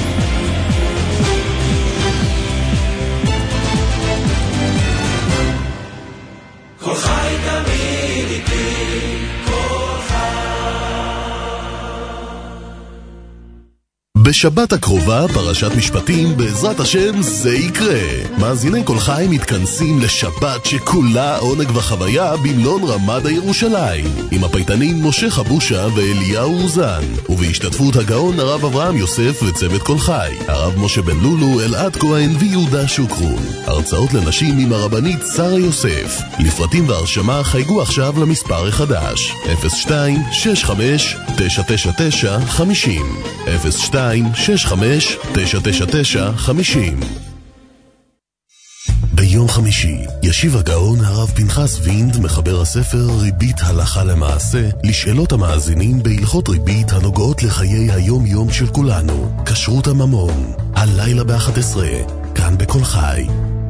S1: בשבת הקרובה, פרשת משפטים, בעזרת השם זה יקרה. מאזיני כל חי מתכנסים לשבת שכולה עונג וחוויה במלון רמד הירושלים, עם הפייטנים משה חבושה ואליהו אוזן, ובהשתתפות הגאון הרב אברהם יוסף וצוות כל חי, הרב משה בן לולו, אלעד כהן ויהודה שוקרון. הרצאות לנשים עם הרבנית שרה יוסף. לפרטים והרשמה חייגו עכשיו למספר החדש אפס שתיים שש חמש תשע תשע תשע חמישים אפס שתיים שש חמש תשע תשע תשע חמישים. ביום ביום חמישי ישיב הגאון הרב פנחס וינד, מחבר הספר ריבית הלכה למעשה, לשאלות המאזינים בהלכות ריבית הנוגעות לחיי היום-יום של כולנו. כשרות הממון, הלילה ב-אחת עשרה, כאן בכל חי.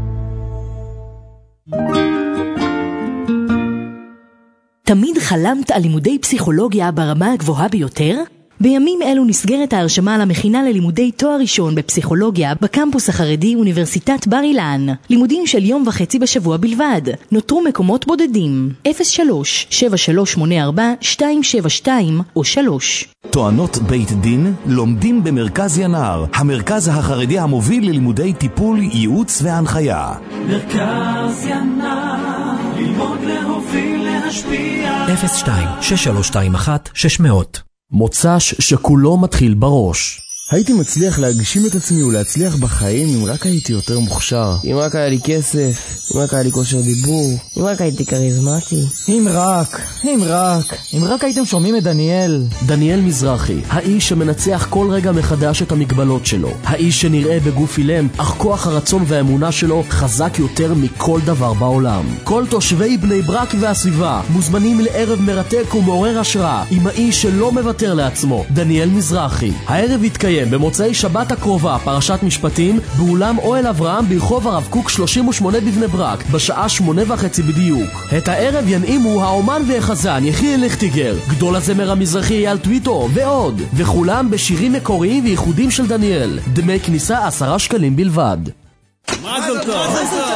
S13: תמיד חלמת על לימודי פסיכולוגיה ברמה הגבוהה ביותר? בימים אלו נסגרת ההרשמה למכינה ללימודי תואר ראשון בפסיכולוגיה בקמפוס החרדי אוניברסיטת בר אילן. לימודים של יום וחצי בשבוע בלבד. נותרו מקומות בודדים. אפס שלוש שבע שלוש שמונה ארבע שתיים שבע שתיים או שלוש.
S8: טוענות בית דין לומדים במרכז ינר, המרכז החרדי המוביל ללימודי טיפול, ייעוץ והנחיה.
S9: מרכז ינר, ללמוד להוביל להשפיע.
S10: אפס שתיים שש שלוש שתיים אחת שש מאות.
S6: מוצ"ש שכולו מתחיל בראש.
S18: הייתי מצליח להגשים את עצמי ולהצליח בחיים אם רק הייתי יותר מוכשר.
S19: אם רק היה לי כסף, אם רק היה לי כושר דיבור, אם רק הייתי קריזמטי.
S20: אם רק, אם רק, אם רק הייתם שומעים את דניאל.
S6: דניאל מזרחי, האיש שמנצח כל רגע מחדש את המגבלות שלו. האיש שנראה בגוף אילם, אך כוח הרצון והאמונה שלו חזק יותר מכל דבר בעולם. כל תושבי בני ברק והסביבה מוזמנים לערב מרתק ומעורר השראה עם האיש שלא מוותר לעצמו, דניאל מזרחי. הערב יתקיים במוצאי שבת הקרובה פרשת משפטים באולם אוהל אברהם ברחוב הרב קוק שלושים ושמונה בבני ברק בשעה שמונה וחצי בדיוק. את הערב ינעימו האומן והחזן יחיאל ליכטיגר, גדול הזמר המזרחי אייל טוויטו ועוד, וכולם בשירים מקוריים וייחודים של דניאל. דמי כניסה עשרה שקלים בלבד.
S22: מזל טוב,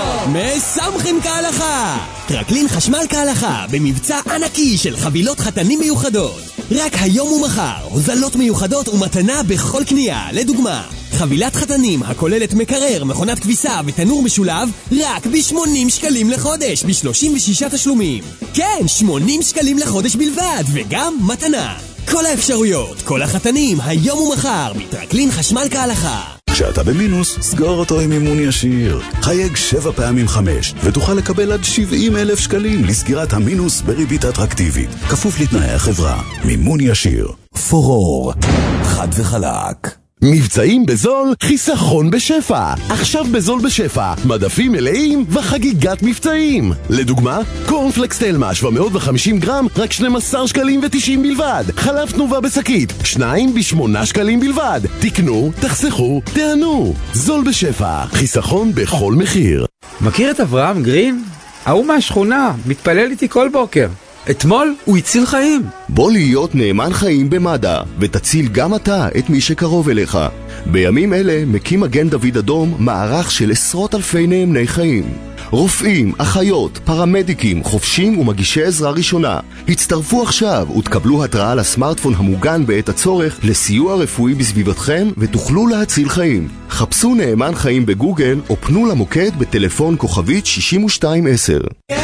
S22: מסמכים כהלכה. טרקלין חשמל כהלכה במבצע ענקי של חבילות חתנים מיוחדות. רק היום ומחר הוזלות מיוחדות ומתנה בכל קנייה. לדוגמה, חבילת חתנים הכוללת מקרר, מכונת כביסה ותנור משולב רק ב-שמונים שקלים לחודש ב-שלושים ושישה תשלומים. כן, שמונים שקלים לחודש בלבד וגם מתנה. כל האפשרויות, כל החתנים היום ומחר בטרקלין חשמל כהלכה.
S14: כשאתה במינוס, סגור אותו עם מימון ישיר. חייג שבע פעמים חמש, ותוכל לקבל עד שבעים אלף שקלים לסגירת המינוס בריבית אטרקטיבית. כפוף לתנאי החברה. מימון ישיר.
S8: פורור. חד וחלק.
S1: מבצעים בזול, חיסכון בשפע. עכשיו בזול בשפע, מדפים מלאים וחגיגת מבצעים. לדוגמה, קורנפלקס תלמה שבע מאות וחמישים גרם, רק שנים עשר שקלים ותשעים בלבד. חלב תנובה בשקית, שניים בשמונה שקלים בלבד. תקנו, תחסכו, תענו. זול בשפע, חיסכון בכל מחיר.
S15: מכיר את אברהם גרין? ההוא מהשכונה, מתפלל איתי כל בוקר. אתמול הוא הציל חיים.
S16: בוא להיות נאמן חיים במד"א ותציל גם אתה את מי שקרוב אליך. בימים אלה מקים מגן דוד אדום מערך של עשרות אלפי נאמני חיים. רופאים, אחיות, פרמדיקים, חופשים ומגישי עזרה ראשונה. הצטרפו עכשיו ותקבלו התראה לסמארטפון המוגן בעת הצורך לסיוע רפואי בסביבתכם ותוכלו להציל חיים. חפשו נאמן חיים בגוגל או פנו למוקד בטלפון כוכבית שישים ושתיים עשר.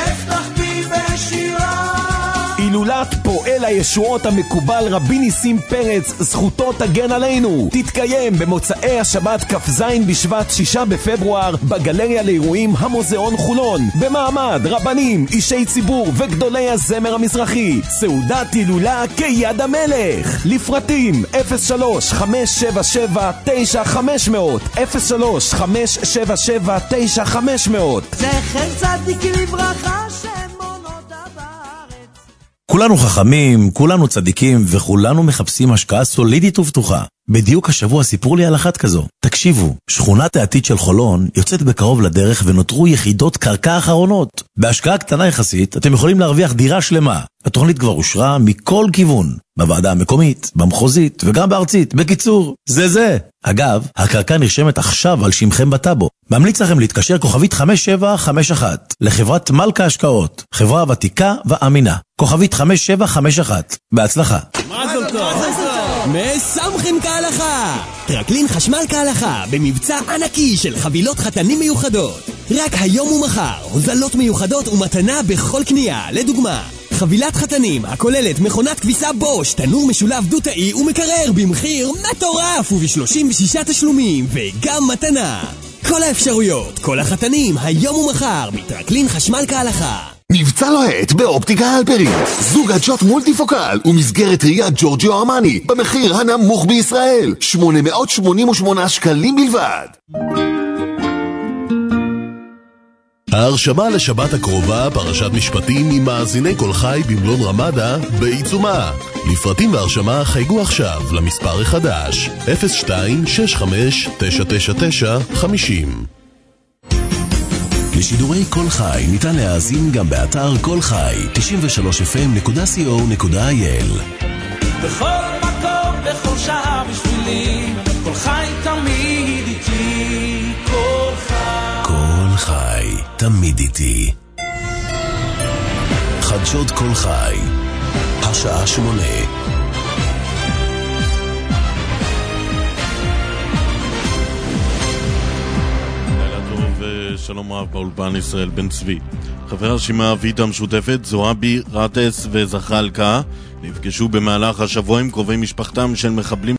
S8: הילולת פועל הישועות המקובל רבי ניסים פרץ, זכותו תגן עלינו, תתקיים במוצאי השבת כ"ז בשבט שישה בפברואר בגלריה לאירועים המוזיאון חולון, במעמד רבנים, אישי ציבור וגדולי הזמר המזרחי. סעודת הילולה כיד המלך. לפרטים אפס שלוש חמש שבע שבע תשע חמש מאות אפס שלוש חמש שבע שבע תשע חמש מאות.
S9: זכר צדיק לברכה שם.
S25: כולנו חכמים, כולנו צדיקים, וכולנו מחפשים השקעה סולידית ובטוחה. בדיוק השבוע סיפור לי על אחת כזו. תקשיבו, שכונת העתיד של חולון יוצאת בקרוב לדרך ונותרו יחידות קרקע אחרונות. בהשקעה קטנה יחסית, אתם יכולים להרוויח דירה שלמה. התוכנית כבר אושרה מכל כיוון. בוועדה המקומית, במחוזית וגם בארצית. בקיצור, זה זה. אגב, הקרקע נרשמת עכשיו על שמכם בטאבו. ממליץ לכם להתקשר כוכבית חמש שבע חמש אחת לחברת מלכה השקעות. חברה ותיקה ואמינה. כוכבית חמש שבע חמש אחת. בהצלחה.
S22: מזל טוב. מסמכים כהלכה. טרקלין חשמל כהלכה במבצע ענקי של חבילות חתנים מיוחדות. רק היום ומחר הוזלות מיוחדות ומתנה בכל קנייה. לדוגמה, חבילת חתנים הכוללת מכונת כביסה בוש, תנור משולב דו-תאי ומקרר במחיר מטורף וב-שלושים ושישה תשלומים וגם מתנה. כל האפשרויות, כל החתנים היום ומחר בטרקלין חשמל כהלכה.
S1: מבצע לוהט באופטיקה הלפרין, זוג עדשות מולטיפוקל ומסגרת ראיית ג'ורג'יו ארמני במחיר הנמוך בישראל, שמונה מאות שמונים ושמונה שקלים בלבד. ההרשמה לשבת הקרובה, פרשת משפטים עם מאזיני כל חי במלון רמדה, בעיצומה. לפרטים והרשמה חייגו עכשיו למספר החדש אפס שתיים שש חמש תשע תשע תשע חמישים.
S4: לשידורי כל חי ניתן להאזין גם באתר כל חי תשעים ושלוש אף אם נקודה סי או נקודה איי אל.
S9: בכל מקום, בכל שעה בשבילי, כל חי תמיד איתי, כל חי.
S4: כל חי תמיד איתי. חדשות כל חי, השעה שמונה.
S5: שלום רב באולפן ישראל בן צבי. חברי הרשימה הערבית המשותפת זועבי, רטס וזחאלקה נפגשו במהלך השבוע עם קרובי משפחתם של מחבלים